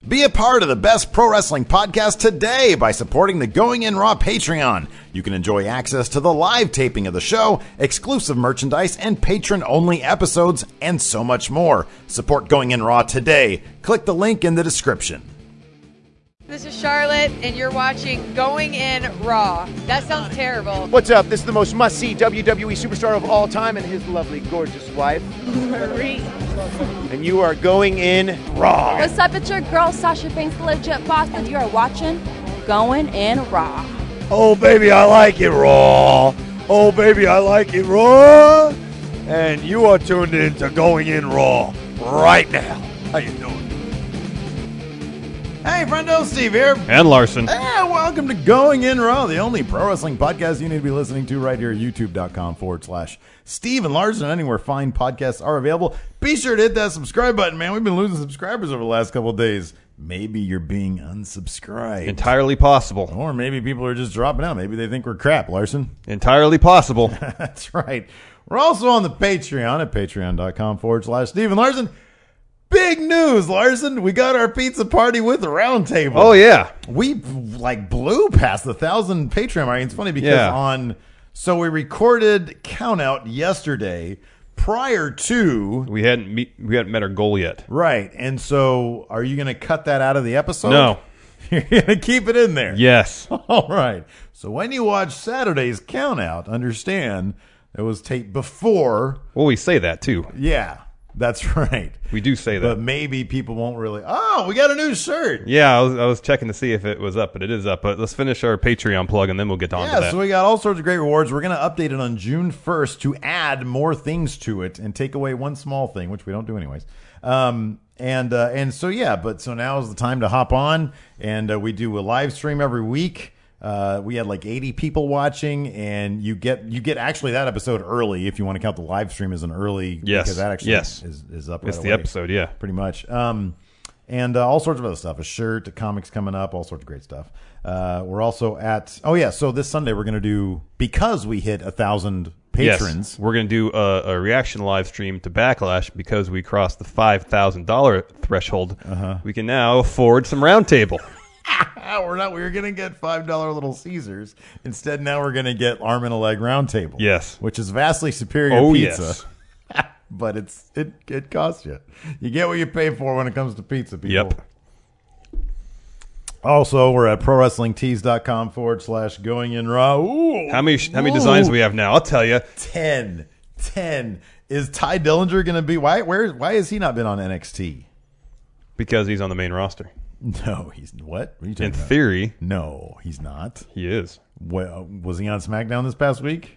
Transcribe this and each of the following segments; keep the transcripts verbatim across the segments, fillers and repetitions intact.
Be a part of the best pro wrestling podcast today by supporting the Going In Raw Patreon. You can enjoy access to the live taping of the show, exclusive merchandise, and patron-only episodes, and so much more. Support Going In Raw today. Click the link in the description. This is Charlotte, and you're watching Going In Raw. That sounds terrible. What's up? This is the most must-see W W E superstar of all time and his lovely, gorgeous wife, Marie. And you are Going In Raw. What's up? It's your girl, Sasha Banks, the legit boss, and you are watching Going In Raw. Oh, baby, I like it raw. Oh, baby, I like it raw. And you are tuned in to Going In Raw right now. How you doing? Hey, friendo, Steve here. And Larson. And welcome to Going In Raw, the only pro wrestling podcast you need to be listening to right here at youtube.com forward slash Steve and Larson, anywhere fine podcasts are available. Be sure to hit that subscribe button, man. We've been losing subscribers over the last couple of days. Maybe you're being unsubscribed. Entirely possible. Or maybe people are just dropping out. Maybe they think we're crap, Larson. Entirely possible. That's right. We're also on the Patreon at patreon.com forward slash Steve and Larson. Big news, Larson. We got our pizza party with the round table. Oh, yeah. We, like, blew past the thousand Patreon mark. It's funny because Yeah. on... So we recorded Count Out yesterday prior to... We hadn't meet, we hadn't met our goal yet. Right. And so are you going to cut that out of the episode? No. You're going to keep it in there? Yes. All right. So when you watch Saturday's Count Out, understand it was taped before... Well, we say that, too. Yeah. That's right. We do say that. But maybe people won't really... Oh, we got a new shirt. Yeah, I was, I was checking to see if it was up, but it is up. But let's finish our Patreon plug, and then we'll get on Yeah, to that. so we got all sorts of great rewards. We're going to update it on June first to add more things to it and take away one small thing, which we don't do anyways. Um, and uh, and so, yeah, but so now is the time to hop on, and uh, we do a live stream every week. Uh, we had like eighty people watching, and you get you get actually that episode early if you want to count the live stream as an early. Yes. Because that actually Yes. is, is up It's right the away, episode, yeah. pretty much. Um, and uh, all sorts of other stuff. A shirt, a comics coming up, all sorts of great stuff. Uh, we're also at, oh yeah, so this Sunday we're going to do, because we hit a thousand patrons. Yes. We're going to do a, a reaction live stream to Backlash because we crossed the five thousand dollars threshold. Uh-huh. We can now afford some roundtable. we're not, we were going to get five dollar Little Caesars. Instead, now we're going to get arm and a leg round table. Yes. Which is vastly superior Oh, pizza. yes. But it's it it costs you. You get what you pay for when it comes to pizza, people. Yep. Also, we're at prowrestlingtees.com forward slash going in raw. Ooh. How many how many designs do we have now? I'll tell you. ten. ten. Is Ty Dillinger going to be... Why Where? Why has he not been on N X T? Because he's on the main roster. No, he's... What? What are you talking In about? theory, No, he's not. he is. Well, was he on SmackDown this past week?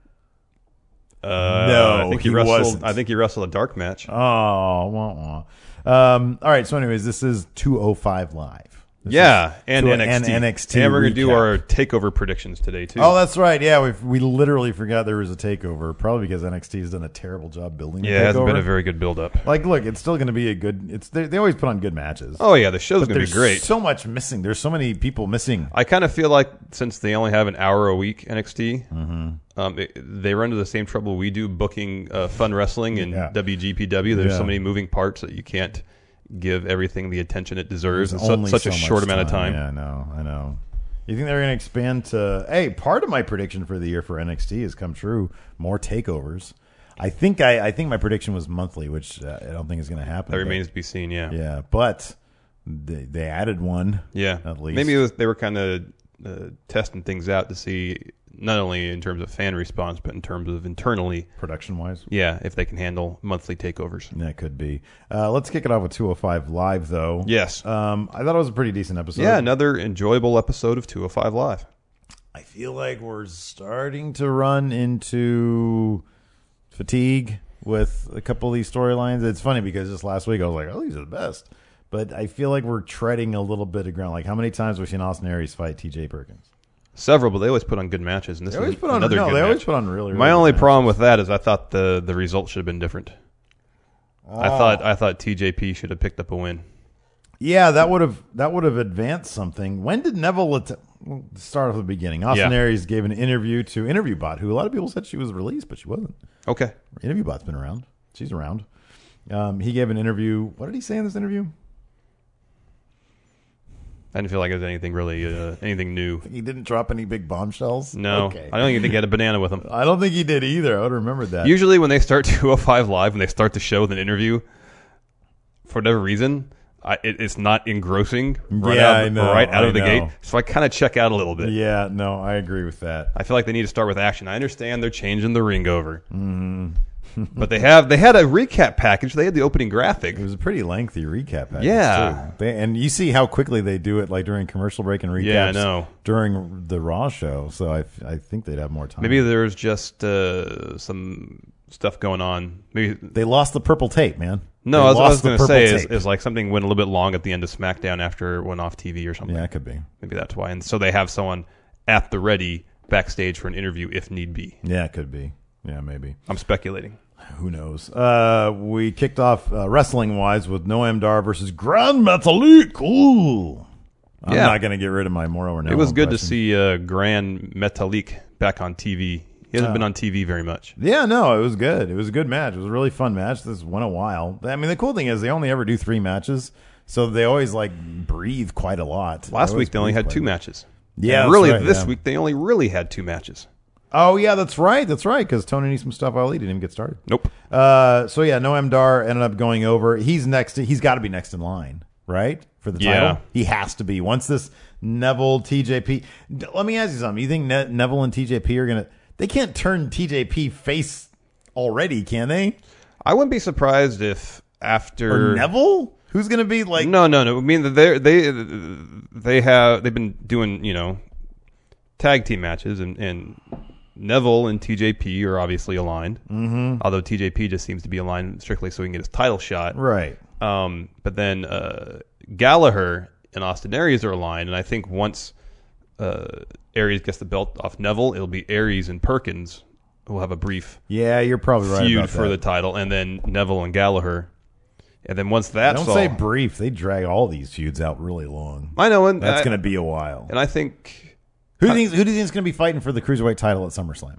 Uh, No, I think he, he wrestled. wasn't. I think he wrestled a dark match. Oh, wah, wah. Um, all right. So, anyways, this is two oh five Live. This yeah, is and two- N X T. And N X T. And we're gonna do recap. our takeover predictions today too. Oh, that's right. Yeah, we we literally forgot there was a takeover. Probably because N X T has done a terrible job building. yeah, the it hasn't takeover. been a very good build up. Like, look, it's still going to be a good. It's they, they always put on good matches. Oh yeah, the show's but gonna be there's great. So much missing. There's so many people missing. I kind of feel like since they only have an hour a week N X T, Mm-hmm. um, it, they run into the same trouble we do booking uh, fun wrestling in Yeah. W G P W. There's Yeah. so many moving parts that you can't give everything the attention it deserves in There's su- only such so a much short amount of time. Yeah, I know. I know. You think they're going to expand to? Hey, part of my prediction for the year for N X T has come true. More takeovers. I think I, I think my prediction was monthly, which uh, I don't think is going to happen. That but- remains to be seen. Yeah, Yeah, but they, they added one. yeah. At least. Maybe it was, they were kind of uh, testing things out to see not only in terms of fan response, but in terms of internally. Production wise. Yeah, if they can handle monthly takeovers. That could be. Uh, let's kick it off with two oh five Live, though. Yes. Um, I thought it was a pretty decent episode. Yeah, another enjoyable episode of two oh five Live. I feel like we're starting to run into fatigue with a couple of these storylines. It's funny because just last week I was like, oh, these are the best. But I feel like we're treading a little bit of ground. Like, how many times we've seen Austin Aries fight T J Perkins? Several, but they always put on good matches. And this They always is put on another no, good they always match. put on really, really My good only matches. problem with that is I thought the, the result should have been different. I Oh. thought I thought T J P should have picked up a win. Yeah, that would have that would have advanced something. When did Neville att- well, start off the beginning? Austin Yeah. Aries gave an interview to InterviewBot, who a lot of people said she was released, but she wasn't. Okay. InterviewBot's been around. She's around. Um, he gave an interview. What did he say in this interview? I didn't feel like there was anything really, uh, anything new. He didn't drop any big bombshells? No, Okay. I don't even think he had a banana with him. I don't think he did either. I would remember that. Usually when they start two oh five Live, when they start the show with an interview, for whatever reason, I, it, it's not engrossing right Yeah, out, I know, right out I of the know. gate. So I kind of check out a little bit. Yeah, no, I agree with that. I feel like they need to start with action. I understand they're changing the ring over. Mm. But they have they had a recap package. They had the opening graphic. It was a pretty lengthy recap package, Yeah. too. They, and you see how quickly they do it, like during commercial break and recaps Yeah, I know. during the Raw show. So I, I think they'd have more time. Maybe there's just uh, some stuff going on. Maybe They lost the purple tape, man. no. They What I was lost going the to say purple is, tape. is like something went a little bit long at the end of SmackDown after it went off T V or something. Yeah, it could be. Maybe that's why. And so they have someone at the ready backstage for an interview if need be. Yeah, it could be. Yeah, maybe. I'm speculating. Who knows? Uh, we kicked off uh, wrestling-wise with Noam Dar versus Grand Metalik. Ooh. I'm Yeah. not going to get rid of my Moro or no It was good to impression. see uh, Grand Metalik back on T V. He hasn't been on T V very much. Yeah, no, it was good. It was a good match. It was a really fun match. This went a while. I mean, the cool thing is they only ever do three matches, so they always like breathe quite a lot. Last always week they only breathe had quite two a lot. matches. Yeah, And that's really right, this yeah. week they only really had two matches. Oh yeah, that's right. That's right. Because Tony needs some stuff. Ali didn't even get started. Nope. Uh, so yeah, Noam Dar ended up going over. He's next. He's got to be next in line, right, for the Yeah. title. He has to be. Once this Neville T J P. D- Let me ask you something. You think ne- Neville and T J P are gonna? They can't turn T J P face already, can they? I wouldn't be surprised if after Or Neville? Who's gonna be like? No, no, no. I mean, they they they have they've been doing you know tag team matches, and, and Neville and T J P are obviously aligned. Mm-hmm. Although T J P just seems to be aligned strictly so he can get his title shot. Right. Um, but then uh, Gallagher and Austin Aries are aligned, and I think once uh, Aries gets the belt off Neville, it'll be Aries and Perkins who will have a brief Yeah, you're probably right feud about for that. the title, and then Neville and Gallagher. And then once that's Don't all, say brief. They drag all these feuds out really long. I know, and That's I- going to be a while. And I think Who do you think? Who do you think is going to be fighting for the cruiserweight title at SummerSlam?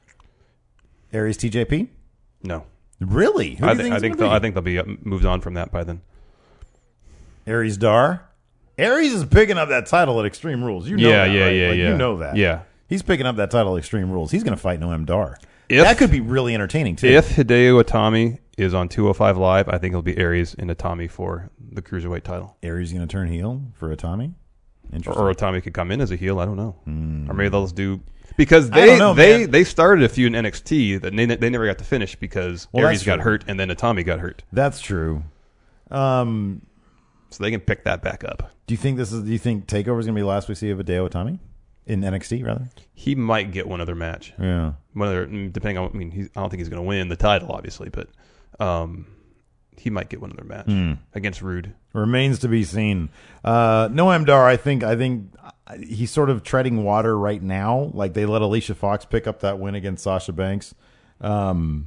Aries T J P. no. Really? Who do I, you th- think I it's think gonna they'll, I be? think they'll be uh, moved on from that by then. Aries Dar. Aries is picking up that title at Extreme Rules. You know Yeah, that, yeah, right? yeah, Like, yeah. You know that. Yeah. He's picking up that title at Extreme Rules. He's going to fight Noam Dar. If- that could be really entertaining too. If Hideo Itami is on two oh five Live, I think it'll be Aries and Itami for the cruiserweight title. Aries going to turn heel for Itami. Or, Interesting. or Itami could come in as a heel. I don't know. Or maybe they'll just do because I they don't know, they man. they started a feud in N X T that they, they never got to finish because Well, Aries that's got true. hurt and then Itami got hurt. That's true. Um, So they can pick that back up. do you think this is? Do you think Takeover is going to be the last we see of Hideo Itami in N X T? Rather. He might get one other match. Yeah. One other, depending on. I mean, he's, I don't think he's going to win the title, obviously, but um, he might get one other match Hmm. against Rude. Remains to be seen. Uh, Noam Dar, I think, I think he's sort of treading water right now. Like they let Alicia Fox pick up that win against Sasha Banks, um,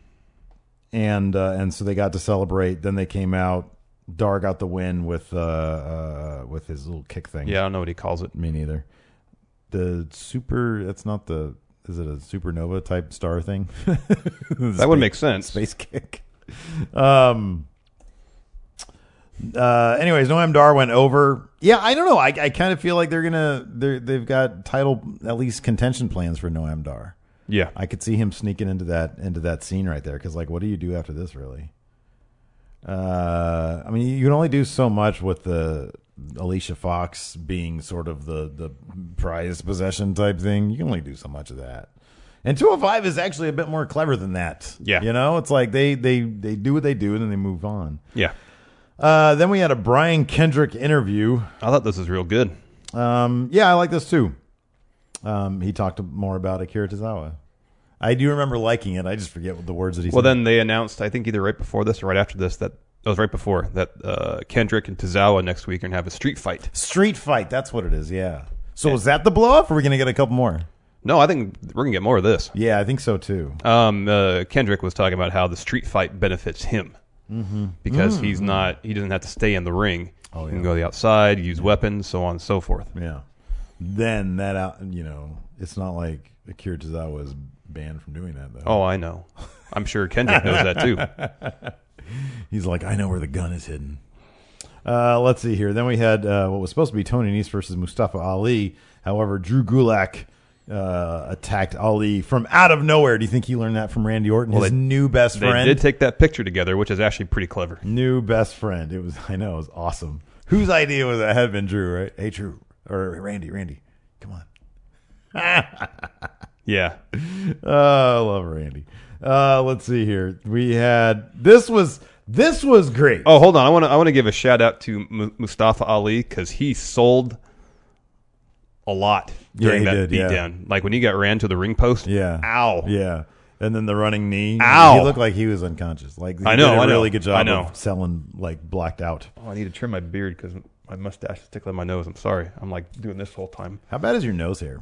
and uh, and so they got to celebrate. Then they came out. Dar got the win with uh, uh, with his little kick thing. Yeah, I don't know what he calls it. Me neither. The super. That's not the. Is it a supernova type star thing? That would make sense. Space kick. Um. Uh. Anyways, Noam Dar went over. Yeah, I don't know. I I kind of feel like they're gonna. They they've got title at least contention plans for Noam Dar. Yeah. I could see him sneaking into that into that scene right there. Because like, what do you do after this, really? Uh. I mean, you can only do so much with the Alicia Fox being sort of the the prized possession type thing. You can only do so much of that. And two oh five is actually a bit more clever than that. Yeah. You know, it's like they they they do what they do and then they move on. Yeah. Uh, then we had a Brian Kendrick interview. I thought this was real good. Um, yeah, I like this too. Um, he talked more about Akira Tozawa. I do remember liking it. I just forget what the words that he Well, said. then they announced, I think either right before this or right after this, that that was right before that uh, Kendrick and Tozawa next week are gonna have a street fight. Street fight. That's what it is. Yeah. So is that the blow off, or are we gonna get a couple more? No, I think we're gonna get more of this. Yeah, I think so too. Um, uh, Kendrick was talking about how the street fight benefits him mm-hmm. because mm-hmm. he's not, he doesn't have to stay in the ring. Oh, He yeah. can go to the outside, use weapons, so on and so forth. Yeah. Then that out. You know, it's not like Akira Tozawa is banned from doing that though. Oh, I know. I'm sure Kendrick knows that too. He's like, I know where the gun is hidden. Uh, let's see here. Then we had uh, what was supposed to be Tony Nese versus Mustafa Ali. However, Drew Gulak uh, attacked Ali from out of nowhere. Do you think he learned that from Randy Orton, Well, his they- new best They friend? did take that picture together, which is actually pretty clever. New best friend. It was. I know. It was awesome. Whose idea was that? Had been Drew, right? Hey, Drew or Randy. Randy, come on. Yeah. Oh, I love Randy. Uh, let's see here. We had this was this was great. Oh, hold on. I want to I want to give a shout out to M- Mustafa Ali because he sold a lot during Yeah, he that did, yeah. beatdown. Like when he got ran to the ring post. Yeah. Ow. Yeah. And then the running knee. Ow. He looked like he was unconscious. Like he I know, did a I know. really good job I know. of selling like blacked out. Oh, I need to trim my beard because my mustache is tickling my nose. I'm sorry. I'm like doing this the whole time. How bad is your nose hair?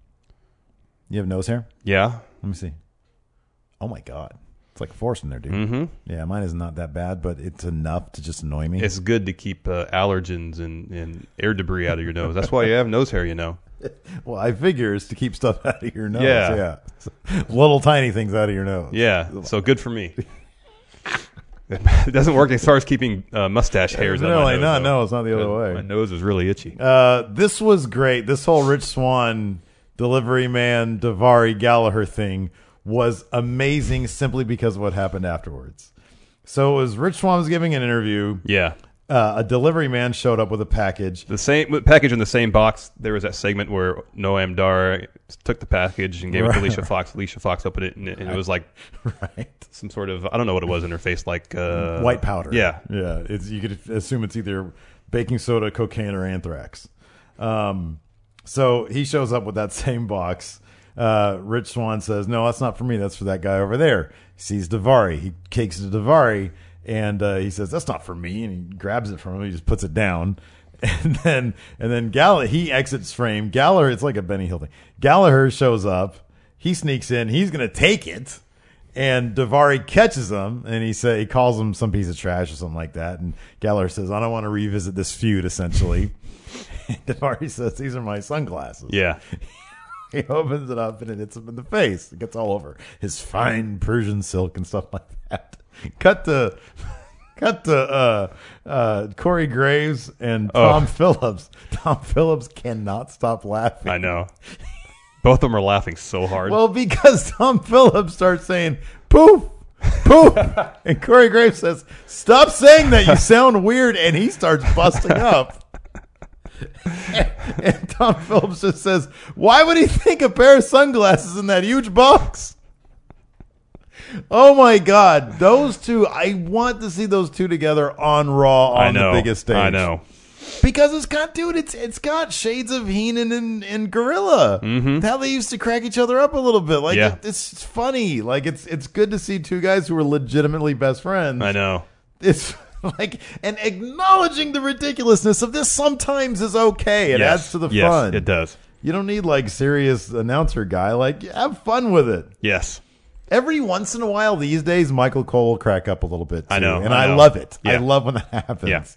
You have nose hair? Yeah. Let me see. Oh my god. It's like force in there, dude. Mm-hmm. Yeah, mine is not that bad, but it's enough to just annoy me. It's good to keep uh, allergens and, and air debris out of your nose. That's why you have nose hair, you know. Well, I figure it's to keep stuff out of your nose. Yeah. Yeah. Little tiny things out of your nose. Yeah. So good for me. It doesn't work as far as keeping uh, mustache hairs on No, my like, nose. no, though. no, it's not the other way. My nose is really itchy. Uh, this was great. This whole Rich Swann delivery man Davari Gallagher thing was amazing simply because of what happened afterwards. So it was Rich Swann was giving an interview. Yeah. Uh, a delivery man showed up with a package. The same with package in the same box. There was that segment where Noam Dar took the package and gave it to Right. Alicia Fox. Alicia Fox opened it, and it, and it was like Right. some sort of, I don't know what it was in her face, like uh, White powder. Yeah. Yeah. It's, you could assume it's either baking soda, cocaine, or anthrax. Um, so he shows up with that same box. Uh, Rich Swann says, no, that's not for me. That's for that guy over there. He sees Davari. He takes it to Davari, and uh, he says, that's not for me. And he grabs it from him. He just puts it down. And then and then Gallagher, he exits frame. Gallagher, it's like a Benny Hill thing. Gallagher shows up. He sneaks in. He's going to take it. And Davari catches him, and he say he calls him some piece of trash or something like that. And Gallagher says, I don't want to revisit this feud, essentially. And Davari says, these are my sunglasses. Yeah. He opens it up and it hits him in the face. It gets all over his fine Persian silk and stuff like that. Cut to cut to uh, uh, Corey Graves and Tom Oh. Phillips. Tom Phillips cannot stop laughing. I know. Both of them are laughing so hard. Well, because Tom Phillips starts saying poof, poof, and Corey Graves says, "Stop saying that. You sound weird," and he starts busting up. And, and Tom Phillips just says, why would he think a pair of sunglasses in that huge box? Oh my God. Those two, I want to see those two together on Raw on I know. the biggest stage. I know. Because it's got, dude, it's it's got shades of Heenan and, and Gorilla. Mhm. How they used to crack each other up a little bit. Like Yeah. it, it's funny. Like it's it's good to see two guys who are legitimately best friends. I know. It's like, and acknowledging the ridiculousness of this sometimes is okay. It Yes. adds to the Yes, fun. it does. You don't need like serious announcer guy. Like have fun with it. Yes. Every once in a while these days, Michael Cole will crack up a little bit too. I know, And I I, know. love it. I Yeah. love when that happens. Yeah.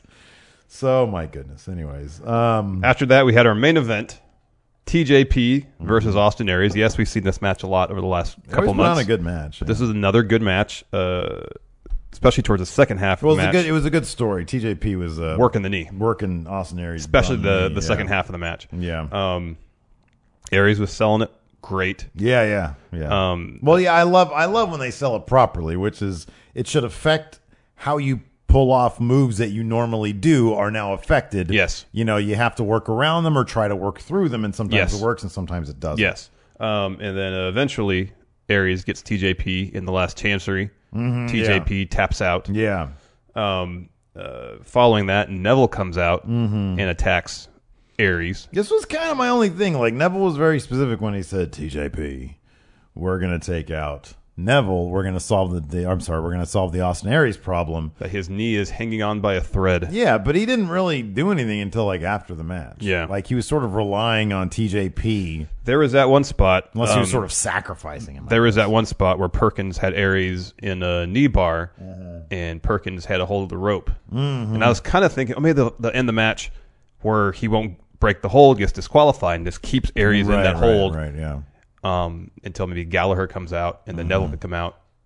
So my goodness. Anyways. Um, After that, we had our main event, T J P Mm-hmm. versus Austin Aries. Yes, we've seen this match a lot over the last always couple put months. on a good match. But this is another good match, uh, especially towards the second half It was of the a match. good. It was a good story. T J P was uh, working the knee, working Austin Aries, especially bum the knee, the yeah. second half of the match. Yeah, Um, Aries was selling it great. yeah, yeah, yeah. Um, well, yeah, I love I love when they sell it properly, which is it should affect how you pull off moves that you normally do are now affected. Yes. you know you have to work around them or try to work through them, and sometimes Yes. it works and sometimes it doesn't. Yes. Um, and then uh, eventually, Aries gets T J P in the last chancery. T J P taps out. yeah. Um, uh, following that, Neville comes out Mm-hmm. and attacks Aries. This was kind of my only thing. Like Neville was very specific when he said, T J P, we're gonna take out Neville. We're gonna solve the, the I'm sorry, we're gonna solve the Austin Aries problem. That his knee is hanging on by a thread. Yeah, but he didn't really do anything until like after the match. Yeah. like he was sort of relying on T J P, There was that one spot. unless he was um, sort of sacrificing him. There was that one spot where Perkins had Aries in a knee bar, Uh-huh. and Perkins had a hold of the rope. Mm-hmm. And I was kind of thinking, oh, maybe they'll, they'll end the match where he won't break the hold, gets disqualified, and just keeps Aries right, in that right, hold right? Yeah, um, until maybe Gallagher comes out, and then Neville can come out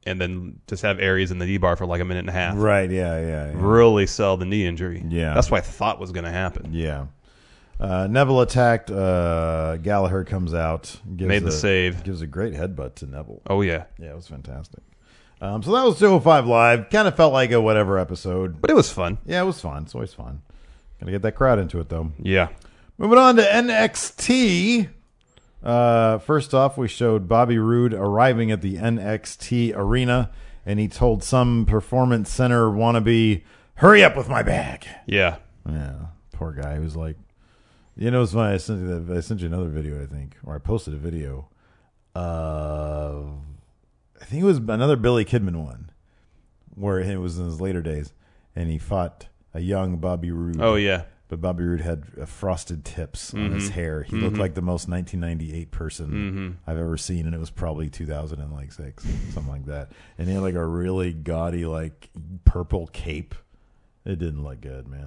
and then just have Aries in the knee bar for like a minute and a half. Right, yeah, yeah. yeah. Really sell the knee injury. Yeah. That's what I thought was going to happen. Yeah. Uh, Neville attacked. Uh, Gallagher comes out. Gives Made the a, save. Gives a great headbutt to Neville. Oh, yeah. Yeah, it was fantastic. Um, so that was two oh five Live. Kind of felt like a whatever episode. But it was fun. Yeah, it was fun. It's always fun. Got to get that crowd into it, though. Yeah. Moving on to N X T. Uh, first off, we showed Bobby Roode arriving at the N X T arena, and he told some performance center wannabe, hurry up with my bag. Yeah. Yeah, poor guy. He was like, you know, it's funny. I sent you, the, I sent you another video, I think, or I posted a video. Uh, I think it was another Billy Kidman one, where it was in his later days, and he fought a young Bobby Roode. Oh, yeah. But Bobby Roode had uh, frosted tips on Mm-hmm. his hair. He Mm-hmm. looked like the most nineteen ninety-eight person Mm-hmm. I've ever seen, and it was probably two thousand six, something like that. And he had like a really gaudy, like purple cape. It didn't look good, man.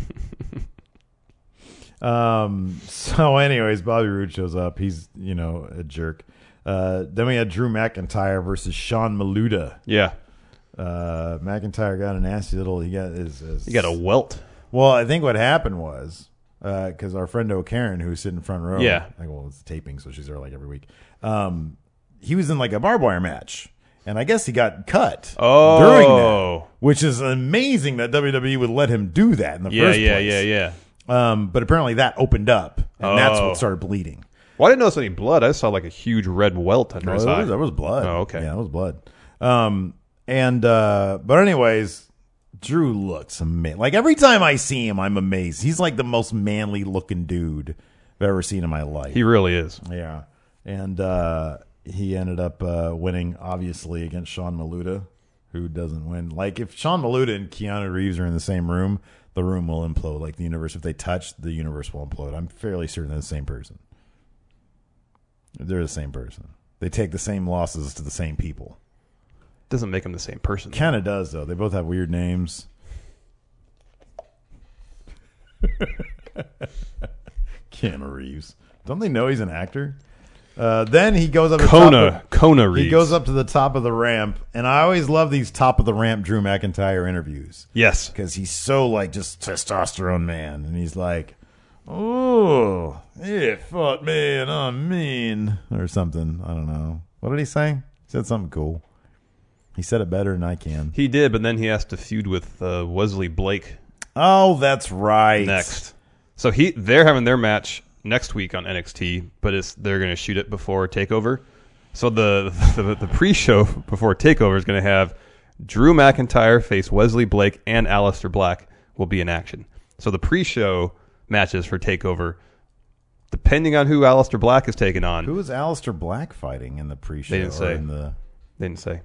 um. So, anyways, Bobby Roode shows up. He's, you know, a jerk. Uh, then we had Drew McIntyre versus Sean Maluda. Yeah. Uh, McIntyre got a nasty little. He got his. his You got a welt. Well, I think what happened was because uh, our friend O'Karen, who's sitting front row, Yeah. like, well, it's taping, so she's there like every week. Um, he was in like a barbed wire match, and I guess he got cut Oh. during that, which is amazing that W W E would let him do that in the Yeah, first yeah, place. yeah, yeah. Um, but apparently that opened up, and that's Oh. what started bleeding. Well, I didn't notice any blood. I saw like a huge red welt under No, his that eye. was, that was blood. Oh, okay. Yeah, that was blood. Um, and uh, but anyways. Drew looks amazing. Like every time I see him, I'm amazed. He's like the most manly looking dude I've ever seen in my life. He really is. Yeah. And uh, he ended up uh, winning, obviously, against Sean Maluda, who doesn't win. Like if Sean Maluda and Keanu Reeves are in the same room, the room will implode. Like the universe, if they touch, the universe will implode. I'm fairly certain they're the same person. They're the same person. They take the same losses to the same people. Doesn't make him the same person. Kind of does, though. They both have weird names. Keanu Reeves. Don't they know he's an actor? Uh, then he goes up to Kona, the top of, Kona Reeves. He goes up to the top of the ramp, and I always love these top of the ramp Drew McIntyre interviews Yes. because he's so like just testosterone man, and he's like, "Oh, he fought me, and I'm mean," or something. I don't know. What did he say? He said something cool. He said it better than I can. He did, but then he has to feud with uh, Wesley Blake Oh, that's right. next. So he they're having their match next week on N X T, but it's they're going to shoot it before TakeOver. So the the, the pre-show before TakeOver is going to have Drew McIntyre face Wesley Blake and Aleister Black will be in action. So the pre-show matches for TakeOver, depending on who Aleister Black is taking on. Who is Aleister Black fighting in the pre-show? They didn't say. Or in the... They didn't say.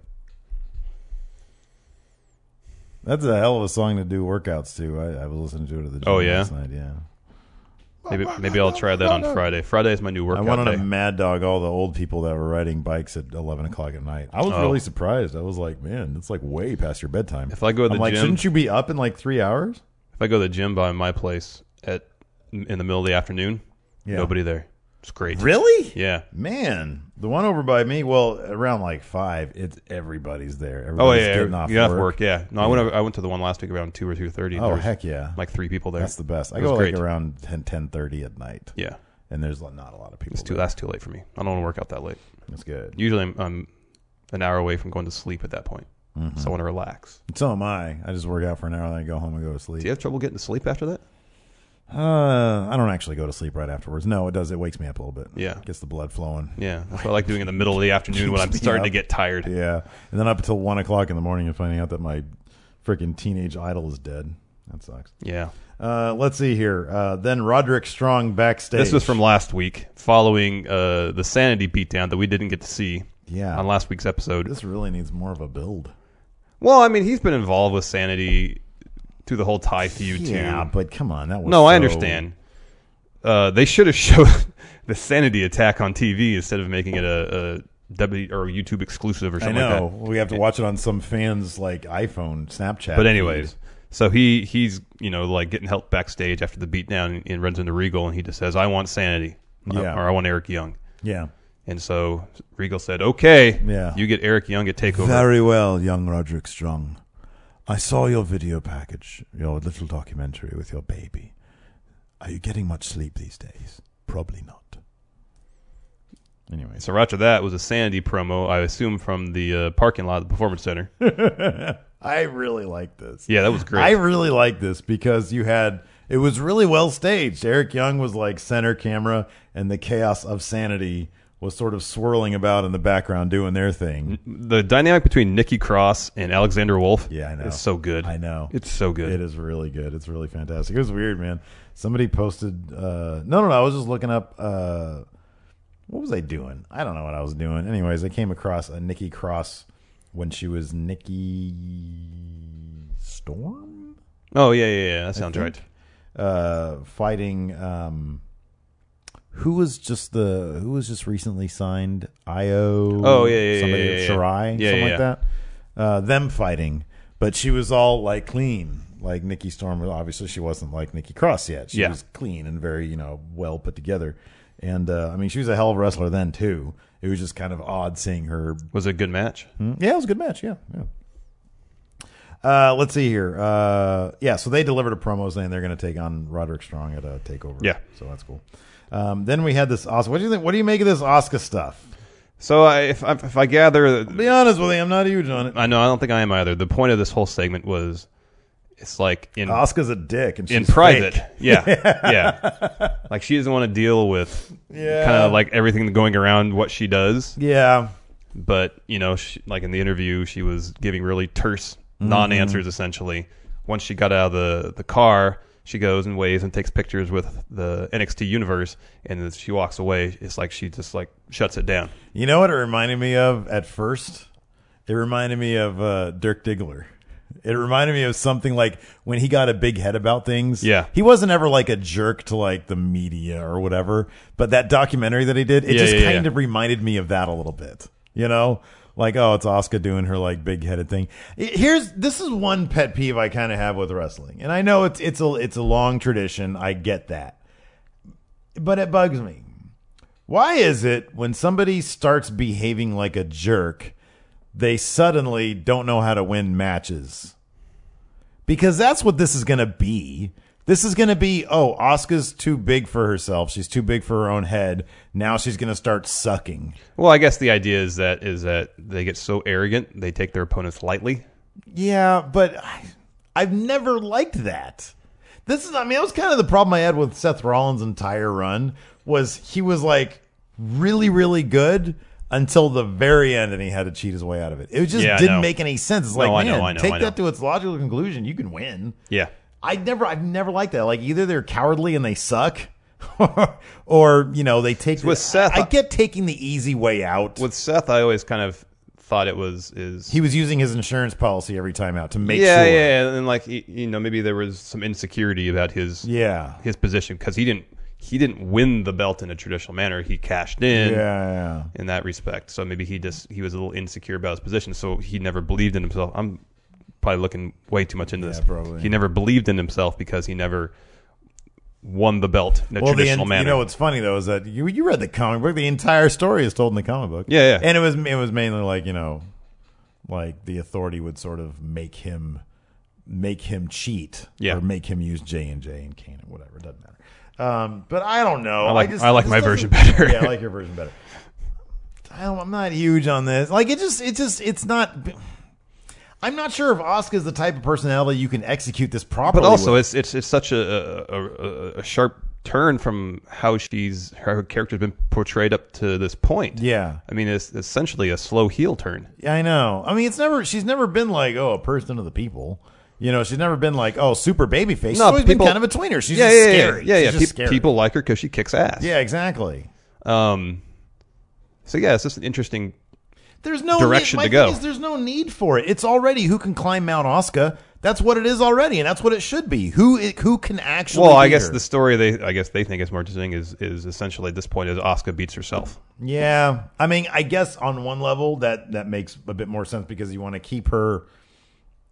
That's a hell of a song to do workouts to. I, I was listening to it at the gym Oh, yeah? last night. Yeah. Maybe maybe I'll try that on Friday. Friday is my new I workout went on day. a mad dog all the old people that were riding bikes at eleven o'clock at night. I was Oh. really surprised. I was like, man, it's like way past your bedtime. If I go to the I'm like, gym- shouldn't you be up in like three hours? If I go to the gym by my place at in the middle of the afternoon, Yeah. nobody there. It's great. Really? Yeah. Man, the one over by me, well, around like five, it's everybody's there. Oh Everybody's yeah, getting off you have work. work. Yeah. No, I went. over- I went to the one last week around two or two thirty. Oh, heck yeah. Like three people there. That's the best. I It was go great. like around ten, ten thirty at night. Yeah. And there's not a lot of people. It's too. there. That's too late for me. I don't want to work out that late. That's good. Usually, I'm, I'm an hour away from going to sleep at that point. Mm-hmm. So I want to relax. So am I. I just work out for an hour, then I go home and go to sleep. Do you have trouble getting to sleep after that? Uh, I don't actually go to sleep right afterwards. No, it does. It wakes me up a little bit. Yeah. Gets the blood flowing. Yeah. That's what I like doing in the middle of the afternoon when I'm Keeps me starting up. to get tired. Yeah. And then up until one o'clock in the morning and finding out that my freaking teenage idol is dead. That sucks. Yeah. Uh, let's see here. Uh, then Roderick Strong backstage. This was from last week, following uh, the Sanity beatdown that we didn't get to see Yeah. on last week's episode. This really needs more of a build. Well, I mean, he's been involved with Sanity through the whole Thai feud, Yeah, too. but come on. That was No, I so- understand. Uh, they should have showed the Sanity attack on T V instead of making it a, a W or YouTube exclusive or I something know. like that. We have to watch it on some fans like iPhone, Snapchat. But anyways, feed. so he he's you know like getting help backstage after the beatdown and runs into Regal and he just says, "I want Sanity," Yeah. or "I want Eric Young." Yeah. And so Regal said, okay, Yeah. you get Eric Young at TakeOver. Very well, young Roderick Strong. I saw your video package, your little documentary with your baby. Are you getting much sleep these days? Probably not. Anyway, So after that was a Sanity promo, I assume from the uh, parking lot at the Performance Center. I really like this. Yeah, that was great. I really like this because you had it was really well staged. Eric Young was like center camera, and the chaos of Sanity was sort of swirling about in the background doing their thing. The dynamic between Nikki Cross and Alexander Wolf Yeah, I know. is so good. I know. It's so good. It is really good. It's really fantastic. It was weird, man. Somebody posted. Uh, no, no, no. I was just looking up. Uh, what was I doing? I don't know what I was doing. Anyways, I came across a Nikki Cross when she was Nikki Storm. Oh, yeah, yeah, yeah. That sounds think. right. Uh, fighting. Um, who was just the who was just recently signed? Io. Oh, yeah, yeah, somebody yeah, yeah, yeah. Shirai, Yeah, something yeah, like that. Uh, them fighting, but she was all like clean. Like Nikki Storm, obviously she wasn't like Nikki Cross yet. She Yeah. was clean and very, you know, well put together. And uh, I mean, she was a hell of a wrestler then too. It was just kind of odd seeing her. Was it a good match? Yeah, it was a good match. Yeah, yeah. Uh, let's see here. Uh, yeah, so they delivered a promo saying they're going to take on Roderick Strong at a takeover. Yeah. so that's cool. Um, then we had this. Asuka. What do you think? What do you make of this Asuka stuff? So I, if, I, if I gather, To be honest with you, I'm not huge on it. I know I don't think I am either. The point of this whole segment was, it's like in Asuka's a dick, and she's in private, fake. yeah, yeah. Like she doesn't want to deal with Yeah. kind of like everything going around what she does. Yeah, But you know, she, like in the interview, she was giving really terse non-answers. Essentially, once she got out of the the car, she goes and waves and takes pictures with the N X T universe, and as she walks away, it's like she just like shuts it down. you know what it reminded me of at first? It reminded me of uh, Dirk Diggler. It reminded me of something like when he got a big head about things. Yeah. He wasn't ever like a jerk to like the media or whatever, but that documentary that he did, it Yeah, just yeah, kind yeah. of reminded me of that a little bit. You know? Like, oh, it's Asuka doing her like big headed thing. Here's this is one pet peeve I kind of have with wrestling. And I know it's it's a it's a long tradition. I get that. But it bugs me. Why is it when somebody starts behaving like a jerk, they suddenly don't know how to win matches? Because that's what this is going to be. This is going to be, oh, Asuka's too big for herself. She's too big for her own head. Now she's going to start sucking. Well, I guess the idea is that is that they get so arrogant they take their opponents lightly. Yeah, but I, I've never liked that. This is, I mean, that was kind of the problem I had with Seth Rollins' entire run, was he was like really, really good until the very end, and he had to cheat his way out of it. It just Yeah, I didn't know. make any sense. It's No, like, I know, man, I know, take I that know. to its logical conclusion. You can win. Yeah. I never, I've never liked that. Like either they're cowardly and they suck, or you know they take. with Seth, I, I get taking the easy way out. With Seth, I always kind of thought it was is He was using his insurance policy every time out to make yeah, sure. yeah, and like y- you know, maybe there was some insecurity about his Yeah. his position because he didn't he didn't win the belt in a traditional manner. He cashed in Yeah, yeah. in that respect. So maybe he just he was a little insecure about his position. So he never believed in himself. I'm probably looking way too much into Yeah, this. probably. He never believed in himself because he never won the belt in a Well, the traditional en- manner. you know what's funny though is that you you read the comic book. The entire story is told in the comic book. Yeah, yeah. And it was it was mainly like you know, like the authority would sort of make him make him cheat, Yeah. or make him use J and J and Kane, whatever. It doesn't matter. Um, but I don't know. I like- just, I like this my doesn't- version better. Yeah, I like your version better. I don't, I'm not huge on this. Like it just it just it's not. I'm not sure if Asuka is the type of personality you can execute this properly. But also, with. it's it's it's such a a, a a sharp turn from how she's her character's been portrayed up to this point. Yeah. I mean, it's essentially a slow heel turn. Yeah, I know. I mean, it's never. She's never been like, oh, a person of the people. You know, she's never been like, oh, super baby face. She's No, always people- been kind of a tweener. She's yeah, just yeah, scary. yeah, yeah. She's yeah. just Pe- scary. people like her because she kicks ass. Yeah, exactly. Um. So yeah, it's just an interesting. There's no Direction need, to my go. thing is there's no need for it. It's already who can climb Mount Asuka. That's what it is already, and that's what it should be. Who who can actually? Well, I beat guess her? the story they I guess they think is more interesting is is essentially at this point is Asuka beats herself. Yeah, I mean, I guess on one level that that makes a bit more sense because you want to keep her.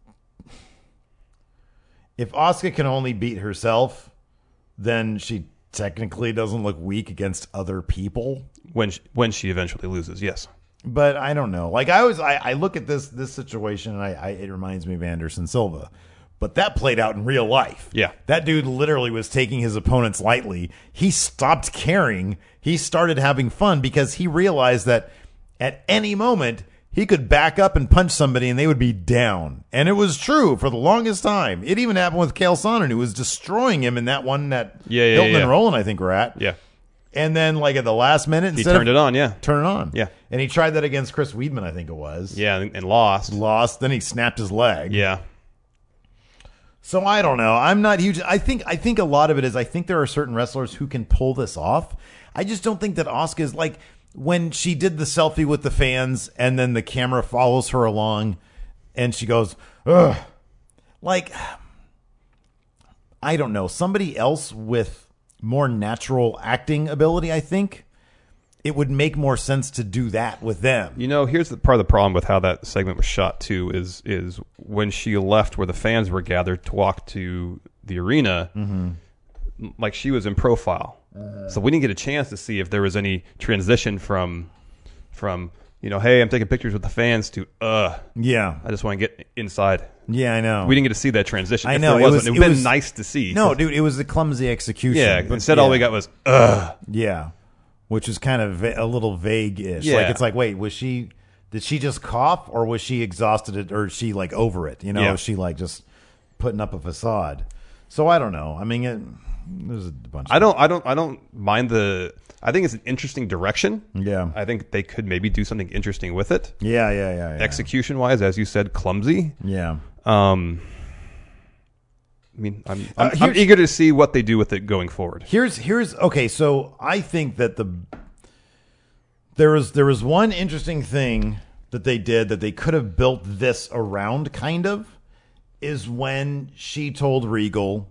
If Asuka can only beat herself, then she technically doesn't look weak against other people. When she, when she eventually loses, yes. But I don't know. Like I was, I, I look at this this situation, and I, I it reminds me of Anderson Silva. But that played out in real life. Yeah. That dude literally was taking his opponents lightly. He stopped caring. He started having fun because he realized that at any moment he could back up and punch somebody and they would be down. And it was true for the longest time. It even happened with Chael Sonnen, who was destroying him in that one that Yeah, yeah, Hilton yeah. and Roland, I think, were at. Yeah. And then, like, at the last minute, He instead turned of it on, yeah. turn it on. Yeah. And he tried that against Chris Weidman, I think it was. Yeah, and, and lost. Lost. Then he snapped his leg. Yeah. So I don't know. I'm not huge. I think I think a lot of it is I think there are certain wrestlers who can pull this off. I just don't think that Asuka is like when she did the selfie with the fans and then the camera follows her along and she goes, ugh. Like, I don't know. Somebody else with more natural acting ability, I think it would make more sense to do that with them. You know, here's the part of the problem with how that segment was shot too is is when she left where the fans were gathered to walk to the arena, mm-hmm. like she was in profile. Uh, so we didn't get a chance to see if there was any transition from from, you know, hey, I'm taking pictures with the fans to uh Yeah. I just want to get inside. Yeah, I know. We didn't get to see that transition. I If know. there It wasn't, was- it would it have been was- nice to see. No, dude, it was the clumsy execution. Yeah, but- instead all yeah. we got was uh Yeah, which is kind of va- a little vague-ish. Yeah. Like it's like, wait, was she? Did she just cough, or was she exhausted, it, or is she like over it? You know, Yeah. is she like just putting up a facade? So I don't know. I mean, it, there's a bunch. I of, don't I don't I don't mind the I think it's an interesting direction. Yeah. I think they could maybe do something interesting with it. Yeah, yeah, yeah. yeah. Execution wise, as you said, clumsy. Yeah. Um, I mean, I'm I'm, Uh, I'm here's- eager to see what they do with it going forward. Here's here's okay. So I think that the there was there was one interesting thing that they did that they could have built this around. Kind of is when she told Regal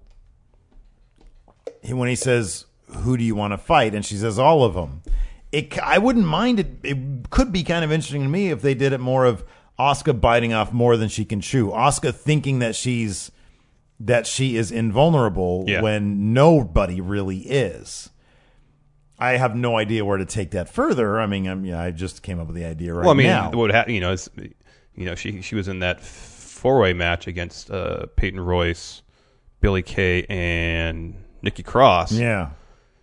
when he says, "Who do you want to fight?" and she says, "All of them." It I wouldn't mind it. It could be kind of interesting to me if they did it more of Asuka biting off more than she can chew. Asuka thinking that she's that she is invulnerable Yeah. when nobody really is. I have no idea where to take that further. I mean, I'm, yeah, I just came up with the idea right well, I mean, now. what would happen? You know, it's, you know, she she was in that four way match against uh, Peyton Royce, Billie Kay, and Nikki Cross. Yeah.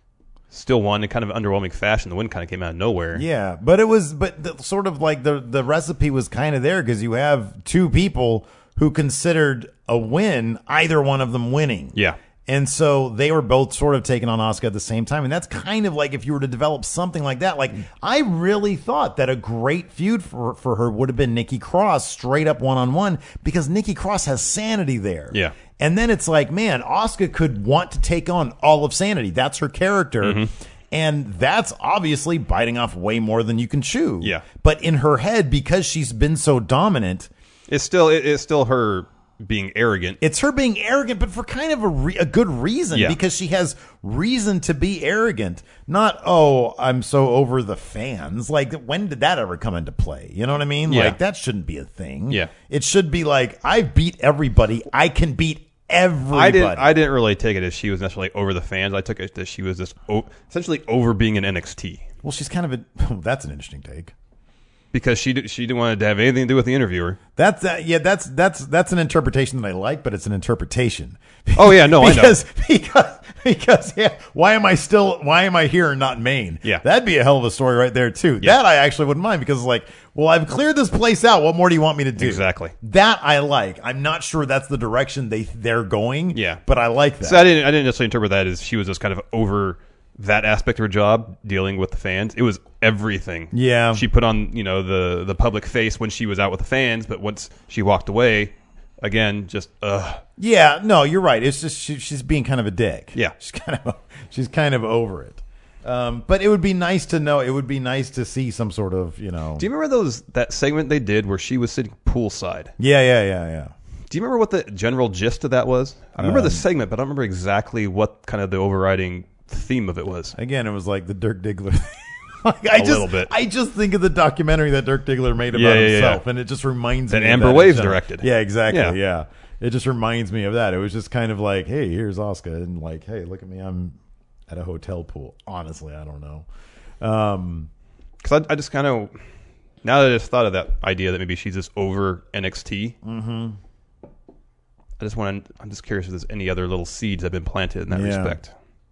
Still won in kind of underwhelming fashion. The win kind of came out of nowhere. Yeah, but it was, but the, sort of like the the recipe was kind of there because you have two people who considered a win, either one of them winning. Yeah. And so they were both sort of taking on Asuka at the same time. And that's kind of like if you were to develop something like that. Like, I really thought that a great feud for, for her would have been Nikki Cross straight up one-on-one because Nikki Cross has Sanity there. Yeah. And then it's like, man, Asuka could want to take on all of Sanity. That's her character. Mm-hmm. And that's obviously biting off way more than you can chew. Yeah. But in her head, because she's been so dominant, It's still it, it's still her being arrogant. it's her being arrogant, but for kind of a, re- a good reason, Yeah. because she has reason to be arrogant. Not, oh, I'm so over the fans. Like, when did that ever come into play? You know what I mean? Yeah. Like, that shouldn't be a thing. Yeah. It should be like, I beat everybody. I can beat everybody. I didn't. I didn't really take it as she was necessarily over the fans. I took it that she was just o- essentially over being in N X T Well, she's kind of a, that's an interesting take. because she did, she didn't want to have anything to do with the interviewer. That's uh, yeah. That's that's that's an interpretation that I like, but it's an interpretation. Oh, yeah, no, I know. because because because yeah. Why am I still? Why am I here and not in Maine? Yeah. that'd be a hell of a story right there too. Yeah. That I actually wouldn't mind because it's like, well, I've cleared this place out. What more do you want me to do? Exactly. That I like. I'm not sure that's the direction they they're going. Yeah. but I like that. So I didn't. I didn't necessarily interpret that as she was just kind of over that aspect of her job, dealing with the fans. It was everything. Yeah. She put on, you know, the the public face when she was out with the fans, but once she walked away, again, just ugh. Yeah, no, you're right. It's just she, she's being kind of a dick. Yeah. she's kind of she's kind of over it. Um, but it would be nice to know. It would be nice to see some sort of, you know. Do you remember those that segment they did where she was sitting poolside? Yeah, yeah, yeah, yeah. Do you remember what the general gist of that was? I remember the segment, but I don't remember exactly what kind of the overriding theme of it was. Again, it was like the Dirk Diggler. like, I A just, little bit. I just think of the documentary that Dirk Diggler made about Yeah, yeah, himself, yeah. and it just reminds That me. Amber of that in Waves general. directed. Yeah, exactly. Yeah. Yeah. It just reminds me of that. It was just kind of like, hey, here's Asuka, and like, hey, look at me, I'm at a hotel pool? Honestly, I don't know. Um, Because I, I just kind of, now that I just thought of that idea that maybe she's just over N X T, mm-hmm. I just want to, I'm just curious if there's any other little seeds that have been planted in that Yeah. respect.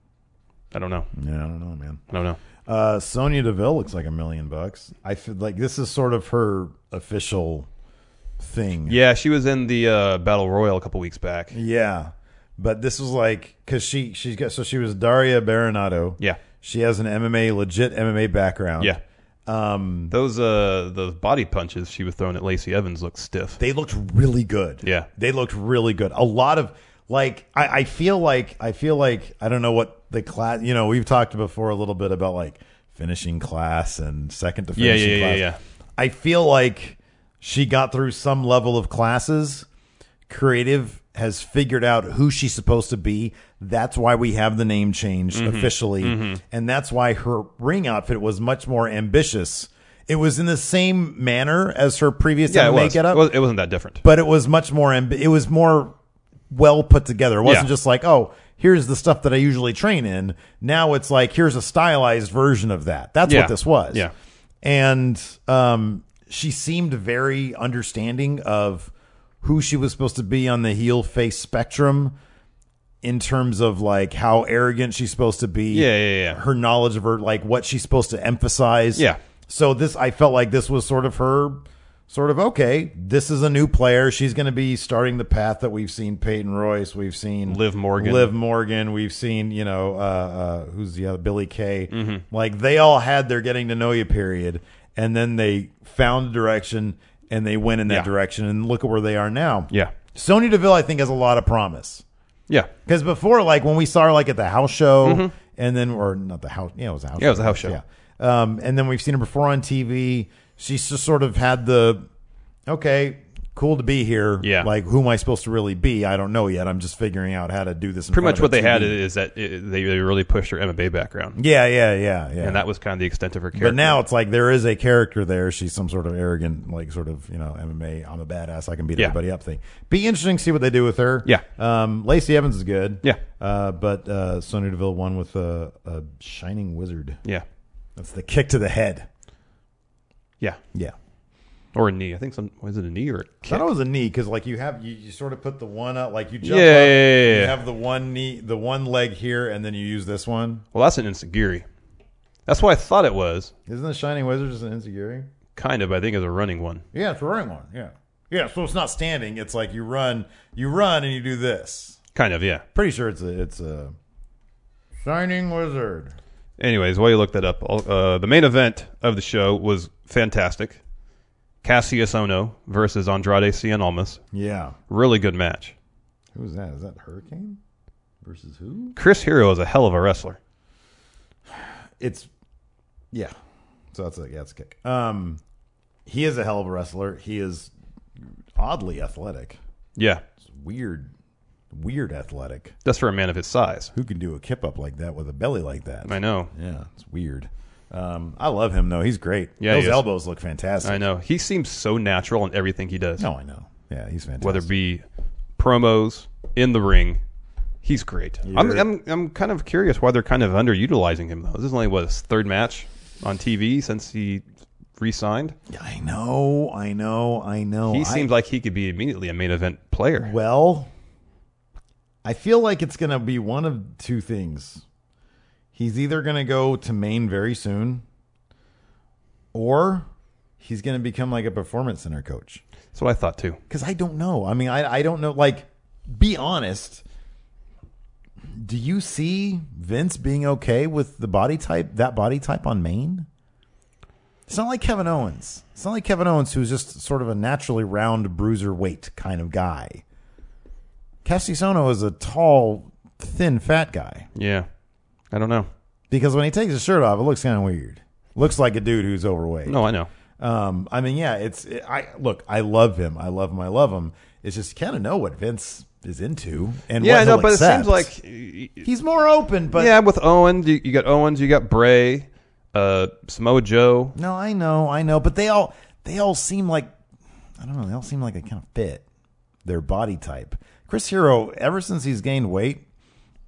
I don't know. Yeah, I don't know, man. I don't know. Uh, Sonya Deville looks like a million bucks. I feel like this is sort of her official thing. Yeah, she was in the uh, Battle Royal a couple weeks back. Yeah. But this was like, because she, she's got, so she was Daria Baronato. Yeah. She has an M M A, legit M M A background. Yeah. Um, Those uh, those body punches she was throwing at Lacey Evans looked stiff. They looked really good. Yeah. They looked really good. A lot of, like, I, I feel like, I feel like, I don't know what the class, you know, we've talked before a little bit about like finishing class and second to Yeah, finishing yeah, yeah, class. yeah. I feel like she got through some level of classes. Creative has figured out who she's supposed to be. That's why we have the name changed Mm-hmm. officially. And that's why her ring outfit was much more ambitious. It was in the same manner as her previous Yeah, it M M A was. getup, It, was. it wasn't that different. but it was much more, amb- it was more well put together. It wasn't Yeah. just like, oh, here's the stuff that I usually train in. Now it's like, here's a stylized version of that. That's Yeah. what this was. Yeah. And um, she seemed very understanding of who she was supposed to be on the heel face spectrum in terms of like how arrogant she's supposed to be. Yeah, yeah, yeah. Her knowledge of her, like what she's supposed to emphasize. Yeah. So this, I felt like this was sort of her, sort of, okay, this is a new player. She's going to be starting the path that we've seen Peyton Royce. We've seen Liv Morgan. Liv Morgan. We've seen, you know, uh, uh, who's the other, Billy Kay. Mm-hmm. Like they all had their getting to know you period. And then they found a direction and they went in that Yeah. direction. And look at where they are now. Yeah. Sonya Deville, I think, has a lot of promise. Yeah. Because before, like when we saw her like at the house show, and then or not the house, yeah, it was a house. Mm-hmm. Yeah, it was a house show. Yeah, um, and then we've seen her before on T V. She's just sort of had the okay, cool to be here. Yeah. like who am I supposed to really be? I don't know yet. I'm just figuring out how to do this. In Pretty front much of what a they had T V. is that it, they they really pushed her M M A background. Yeah, yeah, yeah, yeah. And that was kind of the extent of her character. But now it's like there is a character there. She's some sort of arrogant, like sort of, you know, M M A, I'm a badass, I can beat Yeah. everybody up thing. Be interesting to see what they do with her. Yeah. Um, Lacey Evans is good. Yeah. Uh, but uh, Sonya Deville won with a, a Shining Wizard. Yeah. That's the kick to the head. Yeah. Yeah. Or a knee. I think some, was it a knee or a I kick? thought it was a knee because like you have you, you sort of put the one up like you jump Yeah, up, yeah, yeah, you yeah. have the one knee the one leg here and then you use this one. Well, that's an Insegiri. That's what I thought it was. Isn't the Shining Wizard just an insecurity? Kind of. I think it was a running one. Yeah, it's a running one. Yeah. Yeah, so it's not standing. It's like you run you run and you do this. Kind of, yeah. Pretty sure it's a it's a Shining Wizard. Anyways, while you look that up, uh, the main event of the show was fantastic. Cassius Ohno versus Andrade Cien Almas. Yeah. Really good match. Who's that? Is that Hurricane? Versus who? Chris Hero is a hell of a wrestler. It's yeah. So that's a yeah, that's a kick. Um he is a hell of a wrestler. He is oddly athletic. Yeah. It's weird weird athletic. That's for a man of his size. Who can do a kip up like that with a belly like that? I know. Yeah, it's weird. Um, I love him though. He's great. Yeah, those he is. elbows look fantastic. I know. He seems so natural in everything he does. No, I know. Yeah, he's fantastic. Whether it be promos, in the ring, he's great. I'm, You're- I'm I'm kind of curious why they're kind of underutilizing him though. This is only what his third match on T V since he re-signed. Yeah, I know, I know, I know. He I- seems like he could be immediately a main event player. Well, I feel like it's going to be one of two things. He's either going to go to Maine very soon, or he's going to become like a performance center coach. That's what I thought too. Because I don't know. I mean, I I don't know. Like, be honest. Do you see Vince being okay with the body type, that body type on Maine? It's not like Kevin Owens. It's not like Kevin Owens, who's just sort of a naturally round bruiser weight kind of guy. Cassius Ohno is a tall, thin, fat guy. Yeah. I don't know. Because when he takes his shirt off, it looks kind of weird. Looks like a dude who's overweight. No, I know. Um, I mean, yeah, it's it, I look. I love him. I love him. I love him. It's just you kind of know what Vince is into, and Yeah, what I know, he'll but accept. it seems like he's more open. But yeah, with Owens, you, you got Owens, you got Bray, uh, Samoa Joe. no, I know, I know. But they all they all seem like I don't know. They all seem like they kind of fit their body type. Chris Hero, ever since he's gained weight,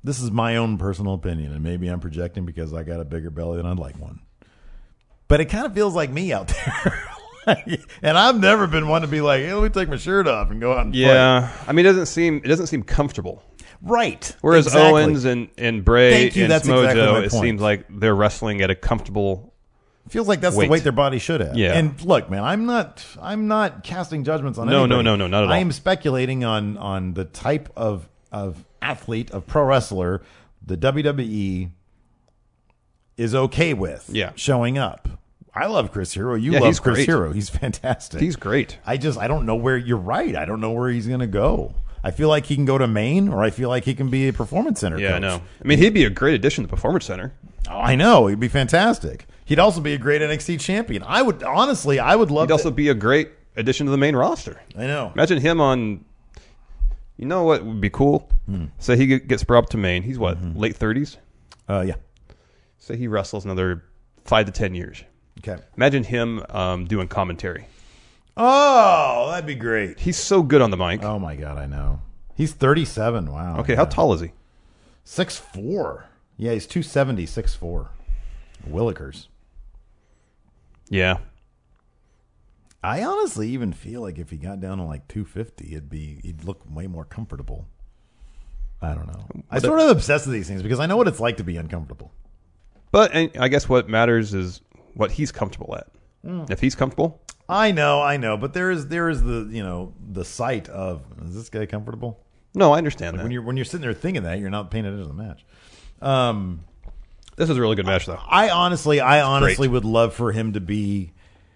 this is my own personal opinion, and maybe I'm projecting because I got a bigger belly than I'd like one. But it kind of feels like me out there. And I've never been one to be like, hey, let me take my shirt off and go out and yeah. play. I mean, it doesn't seem it doesn't seem comfortable. Right. Whereas exactly. Owens and, and Bray you, and that's Smojo, exactly my it point. seems like they're wrestling at a comfortable feels like that's weight. the weight their body should have. Yeah. And look, man, I'm not I'm not casting judgments on No, anybody. no, no, no, not at all. I am speculating on on the type of of athlete, of pro wrestler the W W E is okay with yeah. showing up. I love Chris Hero. You yeah, love he's Chris great. Hero. He's fantastic. He's great. I just I don't know where you're right. I don't know where he's going to go. I feel like he can go to Maine, or I feel like he can be a Performance Center Yeah, coach. I know. I mean, he'd be a great addition to the Performance Center. Oh, I know. He'd be fantastic. He'd also be a great N X T champion. I would honestly, I would love. He'd to, also be a great addition to the main roster. I know. Imagine him on. You know what would be cool? Hmm. Say he get- gets brought up to Maine. He's what, Mm-hmm. late thirties? Uh, yeah. Say he wrestles another five to ten years. Okay. Imagine him um, doing commentary. Oh, that'd be great. He's so good on the mic. Oh my god, I know. He's thirty-seven. Wow. Okay, yeah. how tall is he? six foot four. Yeah, he's two seventy, six foot four. Willikers. Yeah. I honestly even feel like if he got down to like two fifty, it'd be he'd look way more comfortable. I don't know. I But sort of obsess with these things because I know what it's like to be uncomfortable. But and I guess what matters is what he's comfortable at. Mm. If he's comfortable, I know, I know, but there is there is the you know the sight of is this guy comfortable? no, I understand Like that. when you're when you're sitting there thinking that, you're not paying attention to the match. Um, This is a really good match, though. I honestly, I honestly great. would love for him to be.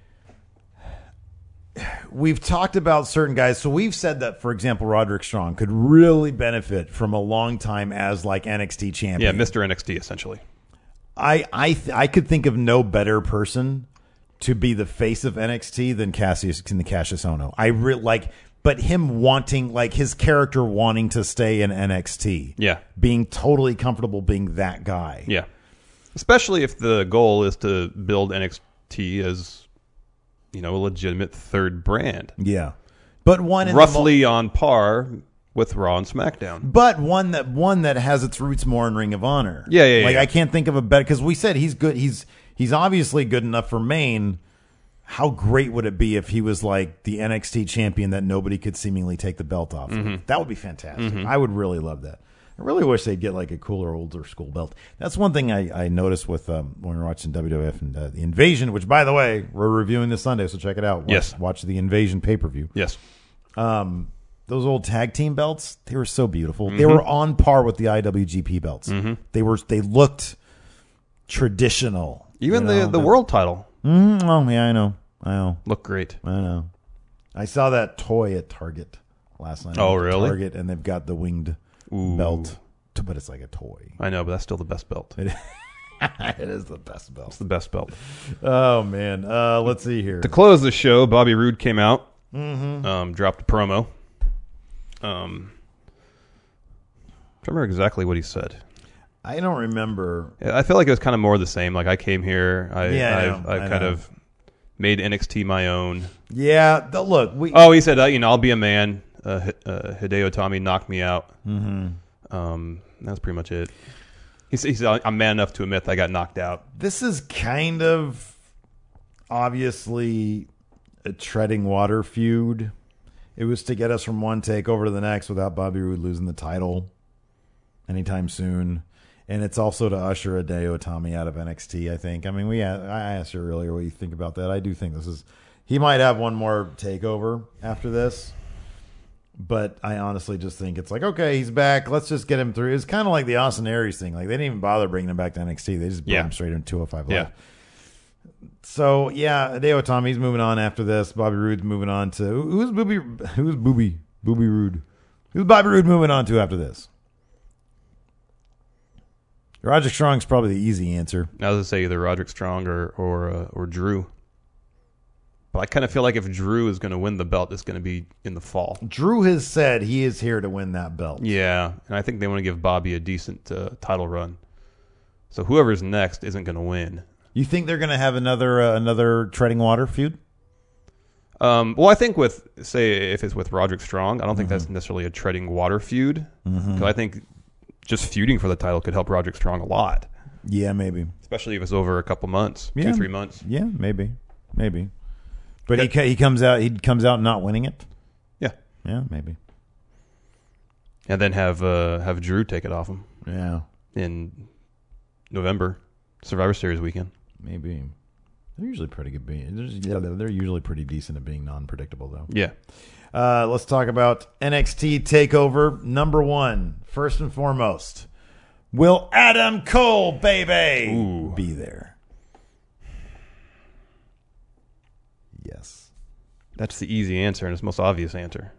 We've talked about certain guys, so we've said that, for example, Roderick Strong could really benefit from a long time as like N X T Yeah, champion. Mister N X T, essentially. I I th- I could think of no better person to be the face of N X T than Cassius than Cassius Ohno. I re- like, but him wanting like his character wanting to stay in N X T. Yeah. being totally comfortable being that guy. Yeah. Especially if the goal is to build N X T as, you know, a legitimate third brand. Yeah, but one in the Roughly on par with Raw and SmackDown. But one that one that has its roots more in Ring of Honor. Yeah, yeah, yeah. Like yeah. I can't think of a better because we said he's good. He's he's obviously good enough for Maine. How great would it be if he was like the N X T champion that nobody could seemingly take the belt off? Mm-hmm. Of? That would be fantastic. I would really love that. I really wish they'd get like a cooler, older school belt. That's one thing I, I noticed with um, when we were watching W W F and uh, the Invasion, which by the way we're reviewing this Sunday, so check it out. Watch, Yes. watch the Invasion pay per view. Yes. Um, those old tag team belts, they were so beautiful. Mm-hmm. They were on par with the I W G P belts. Mm-hmm. They were, they looked traditional. Even you the, know, the world title Mm, oh yeah, I know, I know, looked great. I know. I saw that toy at Target last night. Oh, I went to really? Target, and they've got the winged Ooh. belt, t- but it's like a toy. I know, but that's still the best belt. It, it is the best belt. It's the best belt. Oh man, uh, let's see here. To close the show, Bobby Roode came out, mm-hmm. um, dropped a promo. Um, I don't remember exactly what he said. I don't remember. I feel like it was kind of more of the same. Like I came here, I, Yeah, I I've, know, I've I kind know. of made N X T my own. Yeah, the, look, we. Oh, he said, uh, you know, I'll be a man. Uh, H- uh, Hideo Itami knocked me out. Mm-hmm. Um, that's pretty much it. He said, he said, I'm man enough to admit that I got knocked out. This is kind of obviously a treading water feud. It was to get us from one takeover to the next without Bobby Roode losing the title anytime soon. And it's also to usher Hideo Itami out of N X T, I think. I mean, we I asked you earlier what you think about that. I do think this is... He might have one more takeover after this. But I honestly just think it's like, okay, he's back. Let's just get him through. It's kind of like the Austin Aries thing. Like, they didn't even bother bringing him back to N X T. They just brought Yeah. him straight into two oh five Yeah. Live. So, yeah, Hideo Itami's moving on after this. Bobby Roode's moving on to... Who's Booby... Who's Booby... Booby Roode? Who's Bobby Roode moving on to after this? Roger Strong's probably the easy answer. I was going to say either Roderick Strong or or, uh, or Drew. But I kind of feel like if Drew is going to win the belt, it's going to be in the fall. Drew has said he is here to win that belt. Yeah, and I think they want to give Bobby a decent uh, title run. So whoever's next isn't going to win. You think they're going to have another uh, another treading water feud? Um, well, I think with, say, if it's with Roderick Strong, I don't think that's necessarily a treading water feud. Because I think just feuding for the title could help Roderick Strong a lot. Yeah, maybe. Especially if it's over a couple months, Yeah. two, three months. Yeah, maybe. Maybe. But he ca- he comes out he comes out not winning it? Yeah. Yeah, maybe. And then have uh, have Drew take it off him Yeah, in November, Survivor Series weekend. maybe. They're usually pretty good being. They're, just- yeah, they're they're usually pretty decent at being non-predictable, though. Yeah. Uh, let's talk about N X T TakeOver number one. First and foremost, will Adam Cole, baby, Ooh. be there? Yes. That's the easy answer and it's the most obvious answer.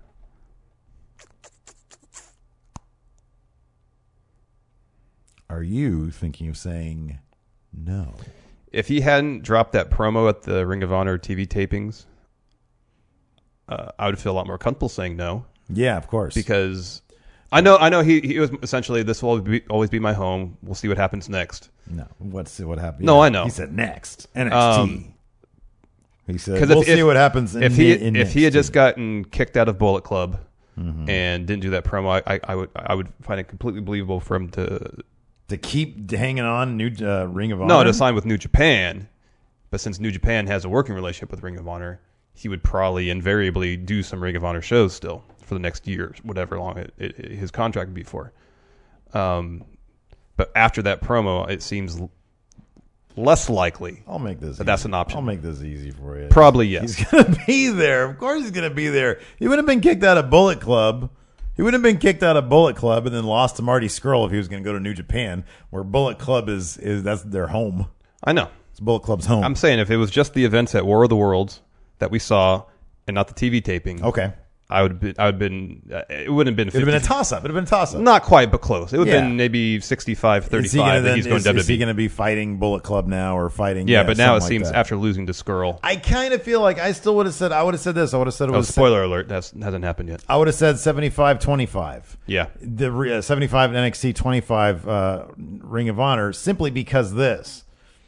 Are you thinking of saying no? If he hadn't dropped that promo at the Ring of Honor T V tapings, uh, I would feel a lot more comfortable saying no. Yeah, of course. Because I know, I know he, he was essentially, this will always be, always be my home. We'll see what happens next. no, what's what happened? No, I know. He said next N X T. Um, he said, Because "We'll if, see if- what happens." In, if he in if he had N X T. just gotten kicked out of Bullet Club Mm-hmm. and didn't do that promo, I, I, I would I would find it completely believable for him to to keep hanging on, new uh, Ring of Honor. no to sign with New Japan. But since New Japan has a working relationship with Ring of Honor, he would probably invariably do some Ring of Honor shows still for the next year, whatever long it, it, it- his contract would be for. Um, but after that promo, it seems l- less likely. I'll make this. But that's easy. an option. I'll make this easy for you. Probably yes. He's gonna be there. Of course, he's gonna be there. He would have been kicked out of Bullet Club. He would have been kicked out of Bullet Club and then lost to Marty Scurll if he was going to go to New Japan, where Bullet Club is is that's their home. I know. It's Bullet Club's home. I'm saying if it was just the events at War of the Worlds that we saw and not the T V taping, okay. I would have been. I would have been. Uh, it wouldn't have been. It would have been a fifty toss up. It would have been a toss up. Not quite, but close. It would have Yeah. been maybe sixty-five Is he gonna thirty-five that then- he's going is, to is he W W E. going to be fighting Bullet Club now or fighting? Yeah, but now it something like seems that. after losing to Skrull. I kind of feel like I still would have said I would have said this. I would have said it Oh, was spoiler alert! That hasn't happened yet. I would have said seventy-five twenty-five. Yeah, The re- uh, seventy-five N X T, twenty-five uh, Ring of Honor, simply because this.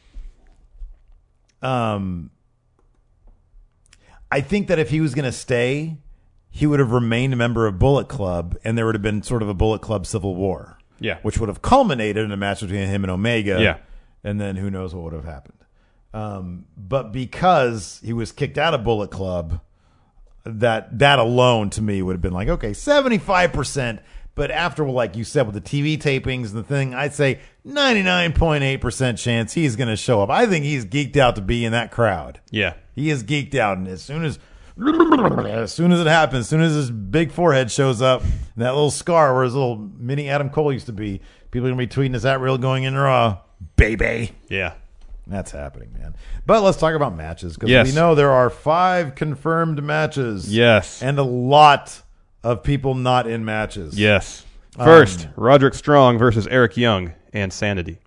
Um, I think that if he was going to stay, he would have remained a member of Bullet Club, and there would have been sort of a Bullet Club civil war. Yeah. which would have culminated in a match between him and Omega. Yeah. and then who knows what would have happened. Um, but because he was kicked out of Bullet Club, that that alone to me would have been like, okay, seventy-five percent. But after, like you said, with the T V tapings and the thing, I'd say ninety-nine point eight percent chance he's going to show up. I think he's geeked out to be in that crowd. yeah. He is geeked out, and as soon as as soon as it happens, as soon as his big forehead shows up, and that little scar where his little mini Adam Cole used to be, people are going to be tweeting, is that real going in Raw? Baby. Yeah. That's happening, man. But let's talk about matches, because Yes. we know there are five confirmed matches. Yes. And a lot of people not in matches. Yes. First, Um, Roderick Strong versus Eric Young and Sanity.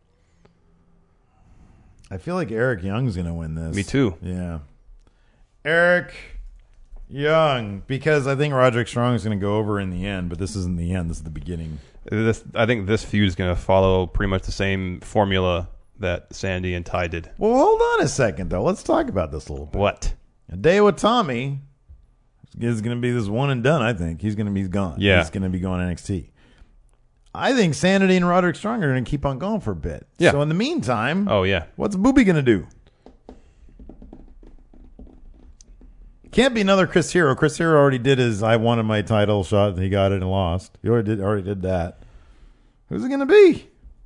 I feel like Eric Young's going to win this. Me too. Yeah. Eric Young, because I think Roderick Strong is going to go over in the end, but this isn't the end. This is the beginning. This, I think this feud is going to follow pretty much the same formula that Sandy and Ty did. Well, hold on a second, though. Let's talk about this a little bit. What? Hideo Itami is going to be this one and done, I think. He's going to be gone. Yeah. He's going to be going N X T. I think Sanity and Roderick Strong are going to keep on going for a bit. Yeah. So in the meantime, Oh, yeah. what's Booby going to do? Can't be another Chris Hero. Chris Hero already did his I wanted my title shot and he got it and lost. He already did already did that. Who's it going to be?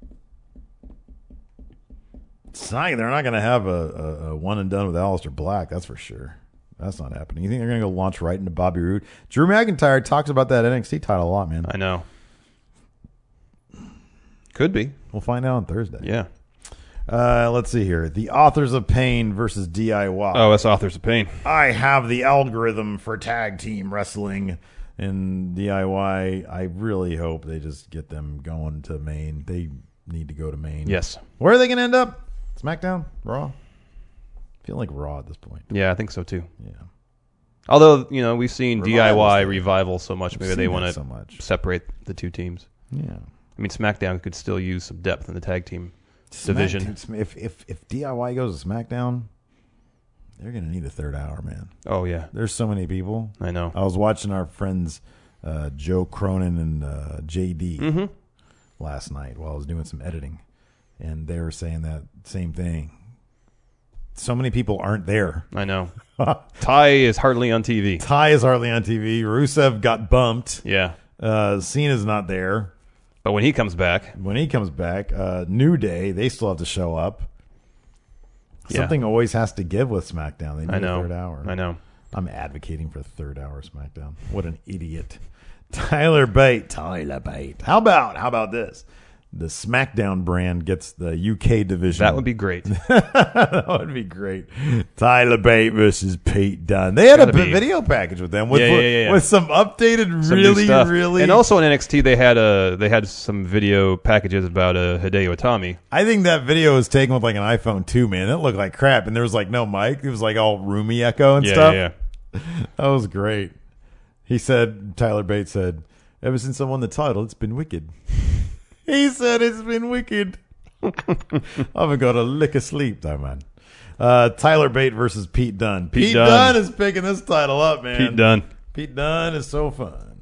It's not, they're not going to have a, a, a one and done with Aleister Black, that's for sure. That's not happening. You think they're going to go launch right into Bobby Roode? Drew McIntyre talks about that N X T title a lot, man. I know. Could be. We'll find out on Thursday. Yeah. Uh, let's see here. The Authors of Pain versus D I Y. Oh, that's Authors of Pain. I have the algorithm for tag team wrestling in D I Y. I really hope they just get them going to Maine. They need to go to Maine. Yes. Where are they going to end up? SmackDown? Raw? I feel like Raw at this point. Yeah, I think so too. Yeah. Although, you know, we've seen Revival's D I Y there. revival so much, maybe We've they seen want that to so much. separate the two teams. Yeah. I mean, SmackDown could still use some depth in the tag team Smack- division. dude, Sm- If, if, if D I Y goes to SmackDown, they're going to need a third hour, man. Oh, yeah. There's so many people. I know. I was watching our friends uh, Joe Cronin and uh, J D Mm-hmm. last night while I was doing some editing, and they were saying that same thing. So many people aren't there. I know. Ty is hardly on T V. Ty is hardly on T V. Rusev got bumped. Yeah. Uh, Cena's not there. But when he comes back. When he comes back, uh, New Day, they still have to show up. Yeah. Something always has to give with SmackDown. They need I know. a third hour. I know. I'm advocating for third hour SmackDown. What an idiot. Tyler Bate. Tyler Bate. How about, how about this? The SmackDown brand gets the U K division. That would be great. That would be great. Tyler Bate versus Pete Dunne. They had a be. video package with them with, Yeah, yeah, yeah, yeah. with some updated, Some new really, stuff. really. And also in N X T, they had a they had some video packages about uh, Hideo Itami. I think that video was taken with like an iPhone two, man. It looked like crap, and there was like no mic. It was like all roomy echo and Yeah, stuff. yeah, yeah. That was great. He said, Tyler Bate said, ever since I won the title, it's been wicked. He said it's been wicked. I haven't got a lick of sleep, though, man. Uh, Tyler Bate versus Pete Dunne. Pete, Pete Dunne. Dunne is picking this title up, man. Pete Dunne. Pete Dunne is so fun.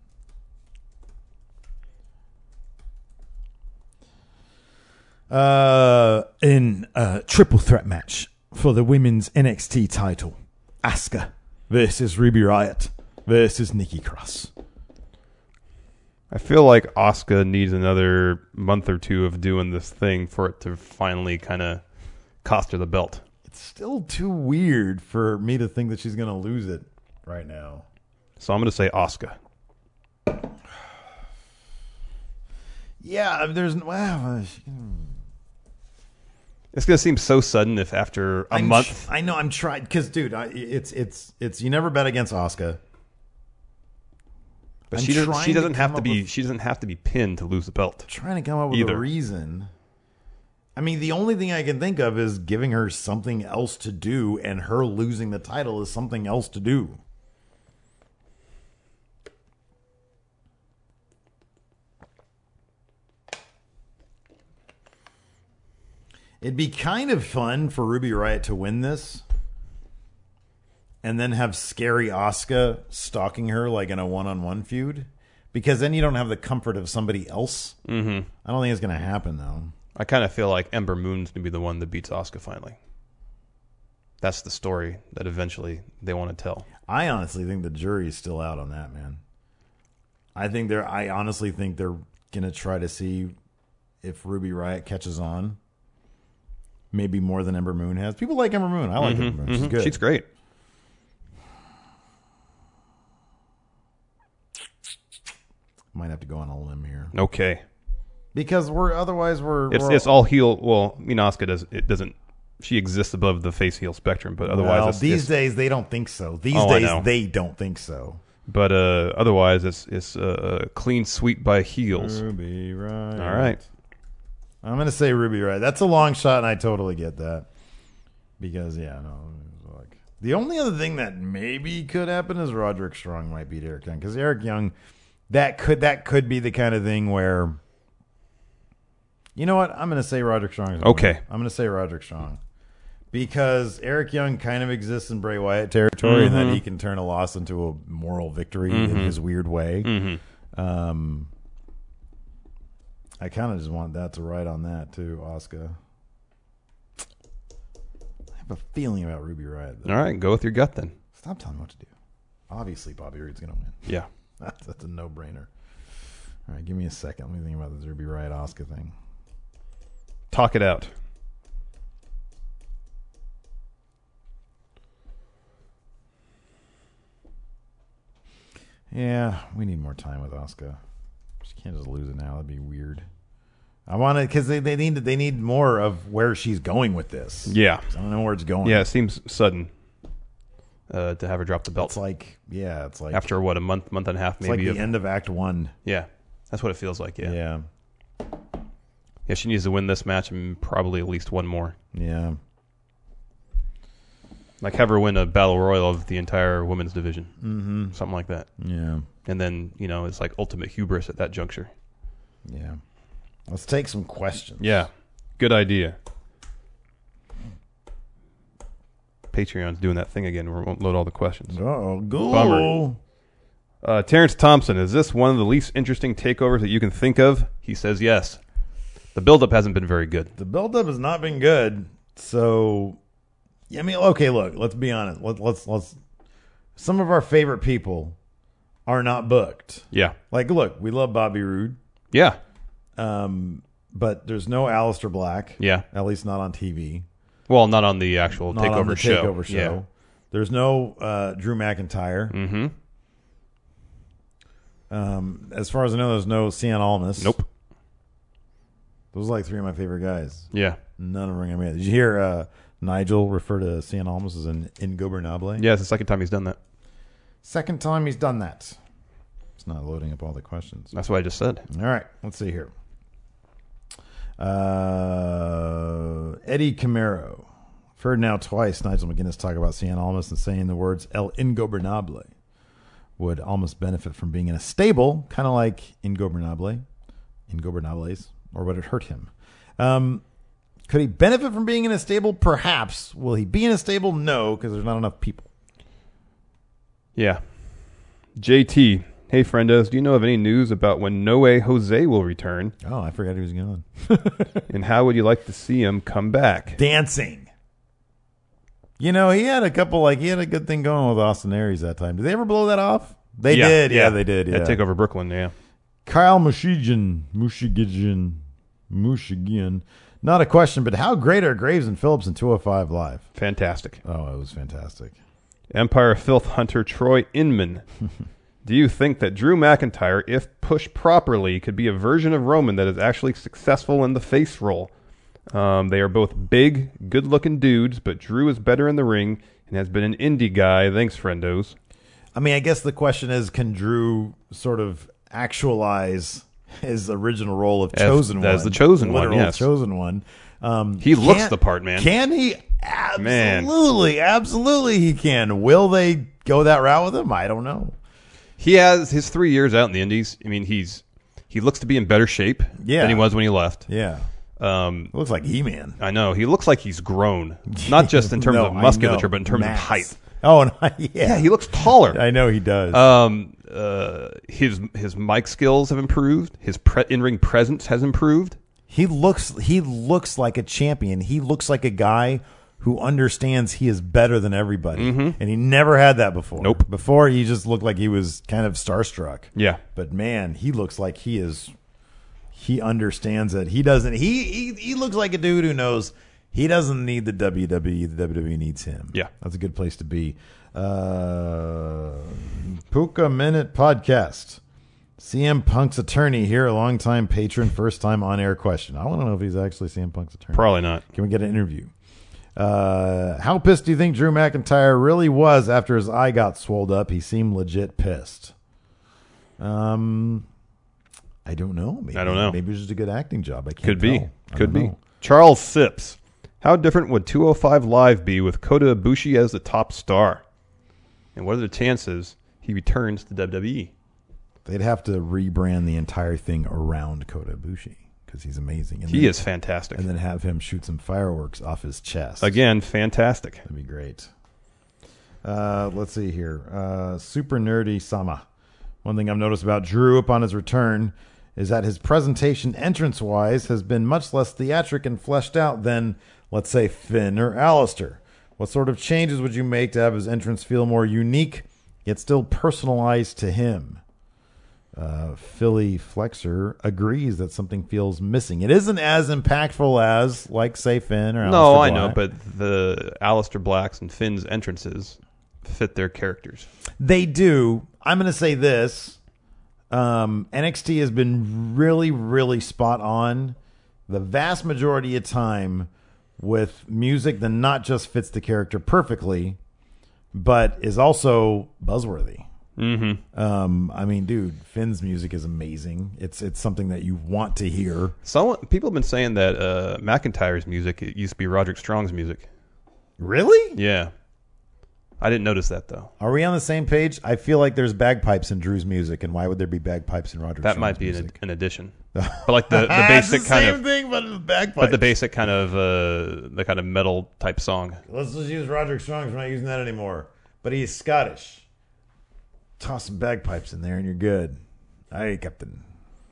Uh, in a triple threat match for the women's N X T title, Asuka versus Ruby Riott versus Nikki Cross. I feel like Asuka needs another month or two of doing this thing for it to finally kind of cost her the belt. It's still too weird for me to think that she's going to lose it right now. So I'm going to say Asuka. Yeah, there's wow. It's going to seem so sudden if after a I'm month. Tr- I know I'm trying because, dude, I, it's it's it's you never bet against Asuka. But I'm she doesn't. trying She to doesn't have come to up be. with- She doesn't have to be pinned to lose the belt. Trying to come up with Either. a reason. I mean, the only thing I can think of is giving her something else to do, and her losing the title is something else to do. It'd be kind of fun for Ruby Riott to win this and then have scary Asuka stalking her like in a one-on-one feud, because then you don't have the comfort of somebody else. Mm-hmm. I don't think it's going to happen, though. I kind of feel like Ember Moon's going to be the one that beats Asuka finally. That's the story that eventually they want to tell. I honestly think the jury's still out on that, man. I think they're. I honestly think they're going to try to see if Ruby Riott catches on. Maybe more than Ember Moon has. People like Ember Moon. I like Mm-hmm, Ember Moon. She's mm-hmm. good. She's great. Might have to go on a limb here Okay. because we're otherwise we're. It's we're it's all heel. Well, I mean, Asuka does it doesn't. She exists above the face heel spectrum, but otherwise, well, it's, these it's, days they don't think so. These Oh, I days know. they don't think so. But uh, otherwise, it's it's uh, a clean sweep by heels. Ruby Riott. All right. I'm going to say Ruby Riott. That's a long shot, and I totally get that. Because, yeah, no. Like, the only other thing that maybe could happen is Roderick Strong might beat Eric Young. Because Eric Young, that could that could be the kind of thing where, you know what? I'm going to say Roderick Strong. Is Okay. winner. I'm going to say Roderick Strong. Because Eric Young kind of exists in Bray Wyatt territory, Mm-hmm. and then he can turn a loss into a moral victory Mm-hmm. in his weird way. Mm-hmm. Um, I kind of just want that to ride on that too, Asuka. I have a feeling about Ruby Riott, though. All right, go with your gut then. Stop telling me what to do. Obviously, Bobby Roode's going to win. Yeah. That's, that's a no-brainer. All right, give me a second. Let me think about this Ruby Riott Asuka thing. Talk it out. Yeah, we need more time with Asuka. She can't just lose it now. That'd be weird. I want to because they, they need they need more of where she's going with this. Yeah. I don't know where it's going. Yeah, it seems sudden uh, to have her drop the belt It's like yeah, it's like after what a month, month and a half, it's like maybe. the of, end of Act One. yeah, that's what it feels like. Yeah. Yeah, yeah, she needs to win this match and probably at least one more. yeah. Like have her win a battle royal of the entire women's division, Mm-hmm. something like that. Yeah, And then you know it's like ultimate hubris at that juncture. yeah. Let's take some questions. Yeah, good idea. Patreon's doing that thing again where it won't load all the questions. Oh, go. Bummer. Uh, Terrence Thompson, is this one of the least interesting takeovers that you can think of? He says yes. The buildup hasn't been very good. The buildup has not been good. So, I mean, okay, look, let's be honest. Let, let's let's. Some of our favorite people are not booked. Yeah. Like, look, we love Bobby Roode. Yeah. Um, but there's no Aleister Black. Yeah. At least not on T V. Well, not on the actual Not takeover on the show. takeover show. Yeah. There's no uh, Drew McIntyre. Mm-hmm. Um, as far as I know, there's no Cien Almas. Nope. Those are like three of my favorite guys. Yeah. None of them are going to be. Did you hear uh, Nigel refer to Cien Almas as an ingobernable? Yeah, it's the second time he's done that. Second time he's done that. It's not loading up all the questions. That's what I just said. All right, let's see here. Uh, Eddie Camaro. I've heard now twice Nigel McGuinness talk about Cien Almas and saying the words El Ingobernable. Would Almas benefit from being in a stable, kind of like Ingobernable, Ingobernables, or would it hurt him? Um, could he benefit from being in a stable? Perhaps. Will he be in a stable? No, because there's not enough people. Yeah. J T. Hey, friendos, do you know of any news about when Noe Jose will return? Oh, I forgot he was gone. And how would you like to see him come back? Dancing. You know, he had a couple, like, he had a good thing going with Austin Aries that time. Did they ever blow that off? They Yeah, did. Yeah, yeah. they did. Yeah. Yeah, take over Brooklyn, yeah. Kyle Mushigian. Mushigian. Mushigian. Not a question, but how great are Graves and Phillips in two oh five Live? Fantastic. Oh, it was fantastic. Empire Filth Hunter Troy Inman. Do you think that Drew McIntyre, if pushed properly, could be a version of Roman that is actually successful in the face role? Um, they are both big, good-looking dudes, but Drew is better in the ring and has been an indie guy. Thanks, friendos. I mean, I guess the question is, can Drew sort of actualize his original role of As- chosen one? as the chosen one, literal yes. chosen one. Um, He looks can- the part, man. Can he? Man. Absolutely, absolutely he can. Will they go that route with him? I don't know. He has his three years out in the Indies. I mean, he's he looks to be in better shape Yeah. than he was when he left. Yeah. Um, Looks like He-Man. I know. He looks like he's grown, not just in terms No, of I musculature, know. but in terms Mass. of height. Oh, and I, yeah. Yeah, he looks taller. I know he does. Um, uh, his his mic skills have improved. His pre- in-ring presence has improved. he looks he looks like a champion. He looks like a guy who understands he is better than everybody. And he never had that before. Nope. Before, he just looked like he was kind of starstruck. Yeah. But man, he looks like he is he understands it. He doesn't he he, he looks like a dude who knows he doesn't need the W W E. The W W E needs him. Yeah. That's a good place to be. Uh, Puka Minute Podcast. C M Punk's attorney here, a longtime patron, first time on air question. I want to know if he's actually C M Punk's attorney. Probably not. Can we get an interview? Uh, how pissed do you think Drew McIntyre really was after his eye got swelled up? He seemed legit pissed. Um, I don't know. Maybe, I don't know. Maybe it was just a good acting job. I can't Could be. tell. I Could don't be. know. Charles Sips. How different would two oh five Live be with Kota Ibushi as the top star? And what are the chances he returns to W W E? They'd have to rebrand the entire thing around Kota Ibushi because he's amazing. And He then, is fantastic. And then have him shoot some fireworks off his chest. Again, fantastic. That'd be great. Uh, let's see here. Uh, Super Nerdy Sama. One thing I've noticed about Drew upon his return is that his presentation entrance-wise has been much less theatric and fleshed out than, let's say, Finn or Aleister. What sort of changes would you make to have his entrance feel more unique, yet still personalized to him? Uh, Philly Flexer agrees that something feels missing. It isn't as impactful as, like, say, Finn or Aleister No, I Black. know, but the Aleister Blacks and Finn's entrances fit their characters. They do. I'm going to say this. Um, N X T has been really, really spot on the vast majority of time with music that not just fits the character perfectly, but is also buzzworthy. Mm-hmm. Um, I mean, dude, Finn's music is amazing. It's it's something that you want to hear. Someone, people have been saying that uh, McIntyre's music it used to be Roderick Strong's music. Really? Yeah. I didn't notice that, though. Are we on the same page? I feel like there's bagpipes in Drew's music, and why would there be bagpipes in Roger? That Strong's might be an, music? an addition. But like the, the It's basic the kind same of thing, but with bagpipes. but the basic kind of uh, the kind of metal type song. Let's just use Roderick Strong's. We're not using that anymore. But he's Scottish. Toss some bagpipes in there and you're good. Aye, Captain.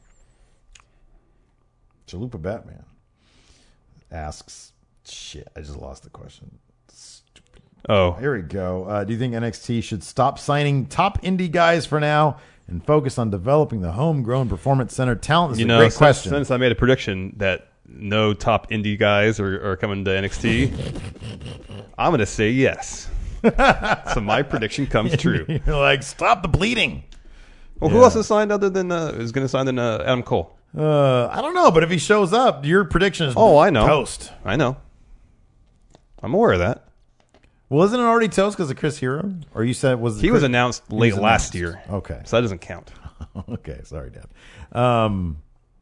Chalupa Batman asks, shit, I just lost the question. Stupid. Oh. Here we go. Uh, do you think N X T should stop signing top indie guys for now and focus on developing the homegrown performance center talent? This is You a know, great since, question. since I made a prediction that no top indie guys are, are coming to N X T, I'm going to say yes. So my prediction comes true. You're like, stop the bleeding. Well, who Yeah. else is signed other than uh, is going to sign than uh, Adam Cole? Uh, I don't know, but if he shows up, your prediction is Oh, I know. toast. I know. I'm aware of that. Well, isn't it already toast because of Chris Hero? Or you said was He Chris- was announced he late was last announced. year. Okay, So that doesn't count. okay, sorry, Dad. Um,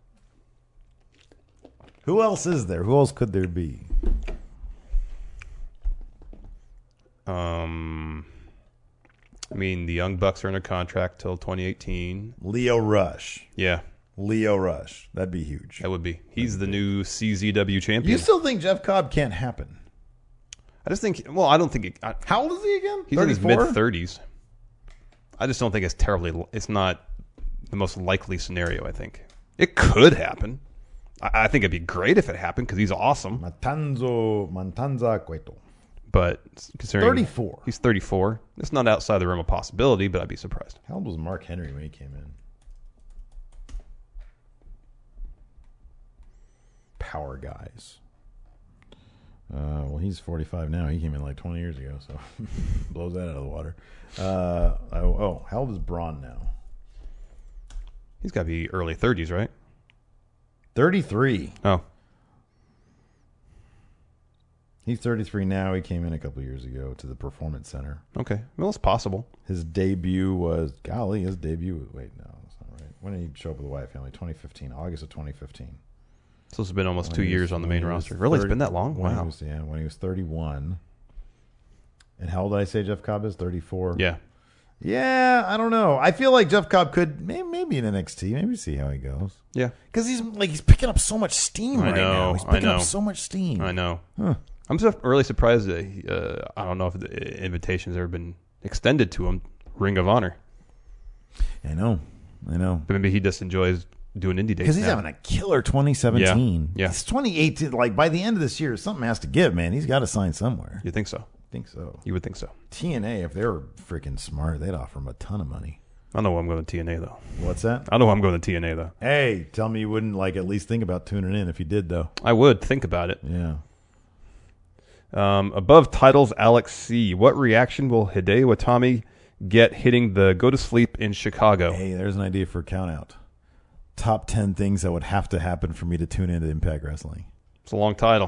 who else is there? Who else could there be? Um, I mean, the Young Bucks are under contract till twenty eighteen. Leo Rush. Yeah, Leo Rush. That'd be huge. that would be. He's the new C Z W champion. You still think Jeff Cobb can't happen? I just think. Well, I don't think it, I, How old is he again? he's in his thirty-four? mid thirties. I just don't think it's terribly. It's not the most likely scenario. I think it could happen. I, I think it'd be great if it happened because he's awesome. Matanzo Matanza Cueto. But considering thirty-four. he's thirty-four. It's not outside the realm of possibility, but I'd be surprised. How old was Mark Henry when he came in? Power guys. Uh, well, he's forty-five now. He came in like twenty years ago, so blows that out of the water. Uh, oh, oh, how old is Braun now? He's got to be early thirties, right? thirty-three. Oh, He's thirty-three now. He came in a couple years ago to the Performance Center. okay. Well, it's possible. His debut was, golly, his debut. Wait, no, that's not right. When did he show up with the Wyatt family? twenty fifteen, August of twenty fifteen. So it's been almost When two he was- years on the when main he was roster. Really, it's thirty been that long? when he Wow. was- yeah, when he was thirty-one. And how old did I say Jeff Cobb is? thirty-four. Yeah. Yeah, I don't know. I feel like Jeff Cobb could maybe, maybe in N X T. Maybe see how he goes. Yeah. Because he's like he's picking up so much steam I right now. know, He's I picking up know. so much steam. I know. Huh. I'm so really surprised that he, uh, I don't know if the invitation's ever been extended to him. Ring of Honor. I know. I know. But maybe he just enjoys doing indie dates Because he's now. having a killer twenty seventeen. Yeah, yeah. It's twenty eighteen. Like by the end of this year, something has to give, man. He's got to sign somewhere. You think so? I think so. You would think so. T N A, if they were freaking smart, they'd offer him a ton of money. I know I'm going to T N A, though. What's that? I know I'm going to T N A, though. Hey, tell me you wouldn't like at least think about tuning in if you did, though. I would think about it. Yeah. Um, above titles, Alex C. What reaction will Hideo Itami get hitting the go to sleep in Chicago? Hey, there's an idea for a count out. Top ten things that would have to happen for me to tune into Impact Wrestling. It's a long title.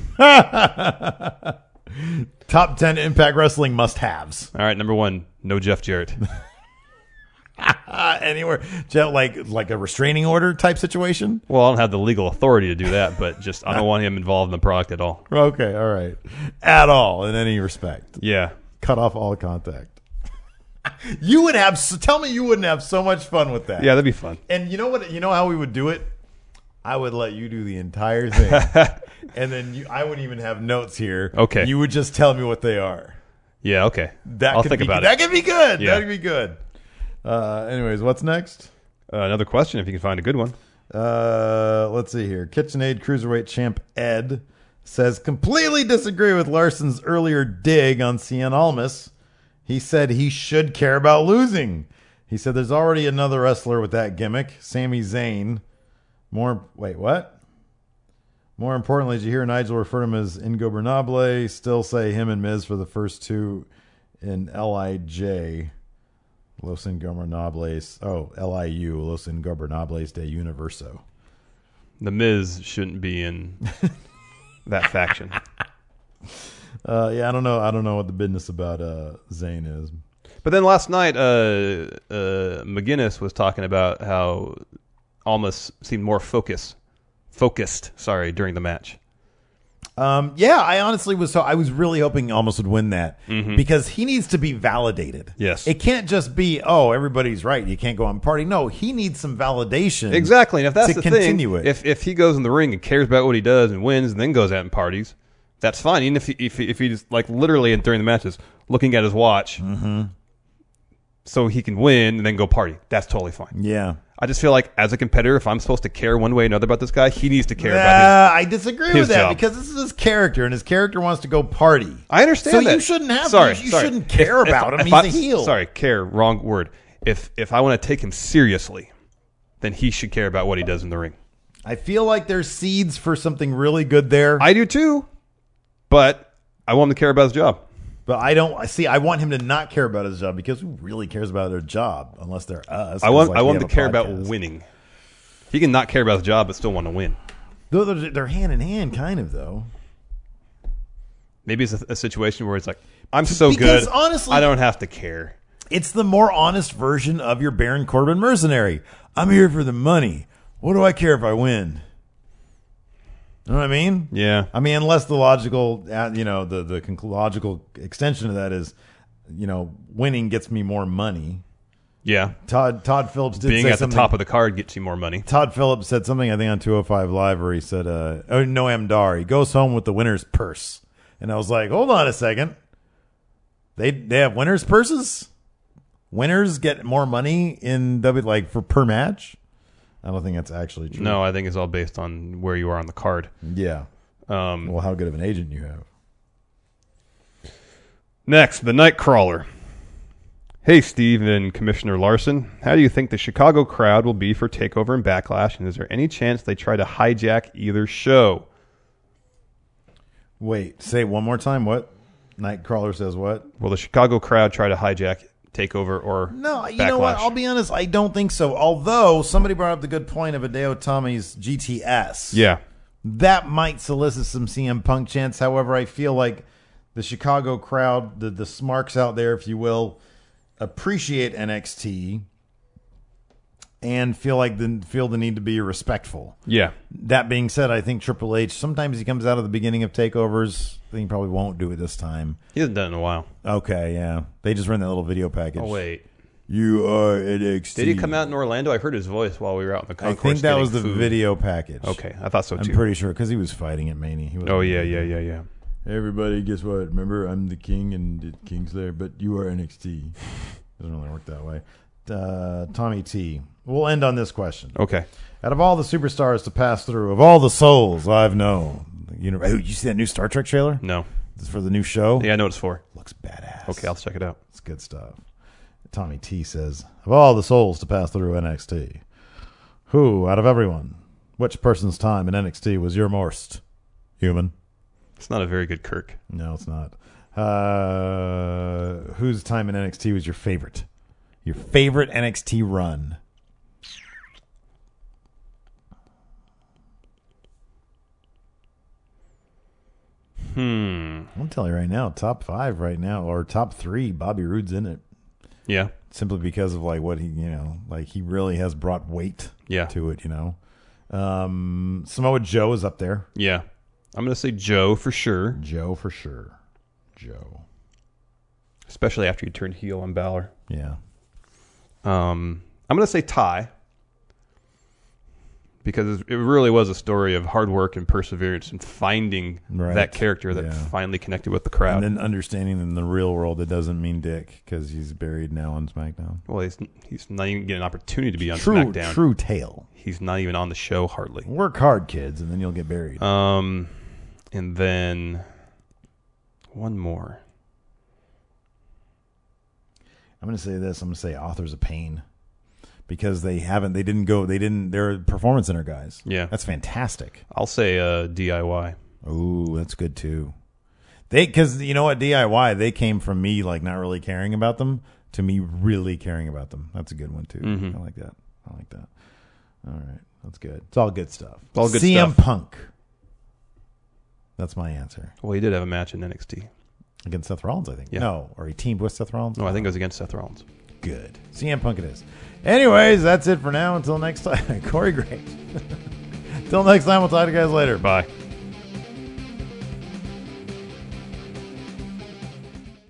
Top ten Impact Wrestling must-haves. All right, number one, no Jeff Jarrett. Uh, anywhere, Jeff, like like a restraining order type situation. Well, I don't have the legal authority to do that, but just I don't want him involved in the product at all. Okay, all right, at all in any respect. Yeah. Cut off all contact. You would have. So tell me, you wouldn't have so much fun with that. Yeah, that'd be fun. And you know what? You know how we would do it? I would let you do the entire thing, and then you, I wouldn't even have notes here. Okay. You would just tell me what they are. Yeah, okay. That I'll could think be, about that it. could be good. Yeah. That'd be good. Uh, anyways, what's next? Uh, another question, if you can find a good one. Uh, let's see here. KitchenAid Cruiserweight Champ Ed says, completely disagree with Larson's earlier dig on Cien Almas. He said he should care about losing. He said there's already another wrestler with that gimmick, Sami Zayn. More, wait, what? More importantly, did you hear Nigel refer to him as Ingobernable? Still say him and Miz for the first two in L I J. Los Ingobernables. Oh, L I U. Los Ingobernables de Universo. The Miz shouldn't be in that faction. Uh, yeah, I don't know. I don't know what the business about uh, Zayn is. But then last night, uh, uh, McGuinness was talking about how Almas seemed more focused, focused. Sorry, during the match. Um, yeah, I honestly was. So I was really hoping Almas would win that because he needs to be validated. Yes. it can't just be oh everybody's right. You can't go on party. No, he needs some validation. Exactly, and if that's to the continue thing, it. if if he goes in the ring and cares about what he does and wins and then goes out and parties, that's fine. Even if he, if he, if he's like literally during the matches looking at his watch, Mm-hmm. so he can win and then go party. That's totally fine. Yeah. I just feel like as a competitor, if I'm supposed to care one way or another about this guy, he needs to care Uh, about I disagree his with that job. because this is his character, and his character wants to go party. his. I understand So that. you shouldn't have. Sorry, you sorry. shouldn't care If- about if- him. if He's I- a heel. Sorry, care. Wrong word. If if I want to take him seriously, then he should care about what he does in the ring. I feel like there's seeds for something really good there. I do too, but I want him to care about his job. But I don't see. I want him to not care about his job because who really cares about their job unless they're us? I want Like I we want him have to a care about podcast. winning. He can not care about his job but still want to win. Though they're, they're hand in hand, kind of though. Maybe it's a, a situation where it's like, I'm so Because good, honestly- I don't have to care. It's the more honest version of your Baron Corbin mercenary. I'm here for the money. What do I care if I win? You know what I mean? Yeah. I mean, unless the logical, uh, you know, the the conc- logical extension of that is, you know, winning gets me more money. Yeah. Todd Todd Phillips did Being say at the something. top of the card gets you more money. Todd Phillips said something, I think, on two oh five Live where he said, uh, oh, Noam Dar, he goes home with the winner's purse. And I was like, hold on a second. They they have winner's purses? Winners get more money in W, like, for per match? I don't think that's actually true. No, I think it's all based on where you are on the card. Yeah. Um, Well, how good of an agent you have. Next, the Nightcrawler. Hey, Steve and Commissioner Larson. How do you think the Chicago crowd will be for TakeOver and Backlash? And is there any chance they try to hijack either show? Wait, say it one more time. What? Nightcrawler says what? Will the Chicago crowd try to hijack TakeOver or No, you Backlash? know what? I'll be honest. I don't think so. Although somebody brought up the good point of Hideo Tommy's G T S. Yeah. That might solicit some C M Punk chants. However, I feel like the Chicago crowd, the, the smarks out there, if you will, appreciate N X T and feel like the feel the need to be respectful. Yeah. That being said, I think Triple H, sometimes he comes out at the beginning of takeovers. I think he probably won't do it this time. He hasn't done it in a while. Okay, yeah. They just ran that little video package. Oh, wait. You are N X T. Did he come out in Orlando? I heard his voice while we were out in the I concourse. think that getting was the food. video package. Okay, I thought so I'm too. pretty sure because he was fighting at Mania. He was Oh, yeah, yeah, yeah, yeah. Hey, everybody, guess what? Remember, I'm the king and the king's there, but you are N X T. Doesn't really work that way. Uh, Tommy T. We'll end on this question. Okay. Out of all the superstars to pass through, of all the souls I've known, you know, oh, you see that new Star Trek trailer? No. This is for the new show. Yeah, I know what it's for. Looks badass. Okay, I'll check it out. It's good stuff. Tommy T says, of all the souls to pass through N X T, who, out of everyone, which person's time in N X T was your most human? It's not a very good Kirk. No, it's not. Uh, whose time in N X T was your favorite? Your favorite N X T run? Hmm. I'm telling you right now, top five right now, or top three, Bobby Roode's in it. Yeah. Simply because of like what he, you know, like he really has brought weight Yeah. to it, you know. Um, Samoa Joe is up there. Yeah. I'm going to say Joe for sure, Joe for sure. Joe. especially after you turned heel on Balor. Yeah. Um, I'm going to say Ty because it really was a story of hard work and perseverance and finding Right. that character that Yeah. finally connected with the crowd. And then understanding in the real world it doesn't mean dick because he's buried now on SmackDown. well, he's he's not even getting an opportunity to be on True, SmackDown. true tale. He's not even on the show hardly. Work hard, kids, and then you'll get buried. Um, and then one more. I'm going to say this. I'm going to say Authors of Pain because they haven't, they didn't go, they didn't, they're performance center guys. Yeah. That's fantastic. I'll say uh, D I Y. Ooh, that's good too. They, because you know what, D I Y, they came from me like not really caring about them to me really caring about them. That's a good one too. Mhm. I like that. I like that. All right, that's good. It's all good stuff. It's all good C M stuff. Punk. That's my answer. Well, he did have a match in N X T. Against Seth Rollins, I think. Yeah. No, or he teamed with Seth Rollins. No, I think it was against Seth Rollins. Good. C M Punk it is. Anyways, that's it for now. Until next time, Corey Graves. Until next time, we'll talk to you guys later. Bye.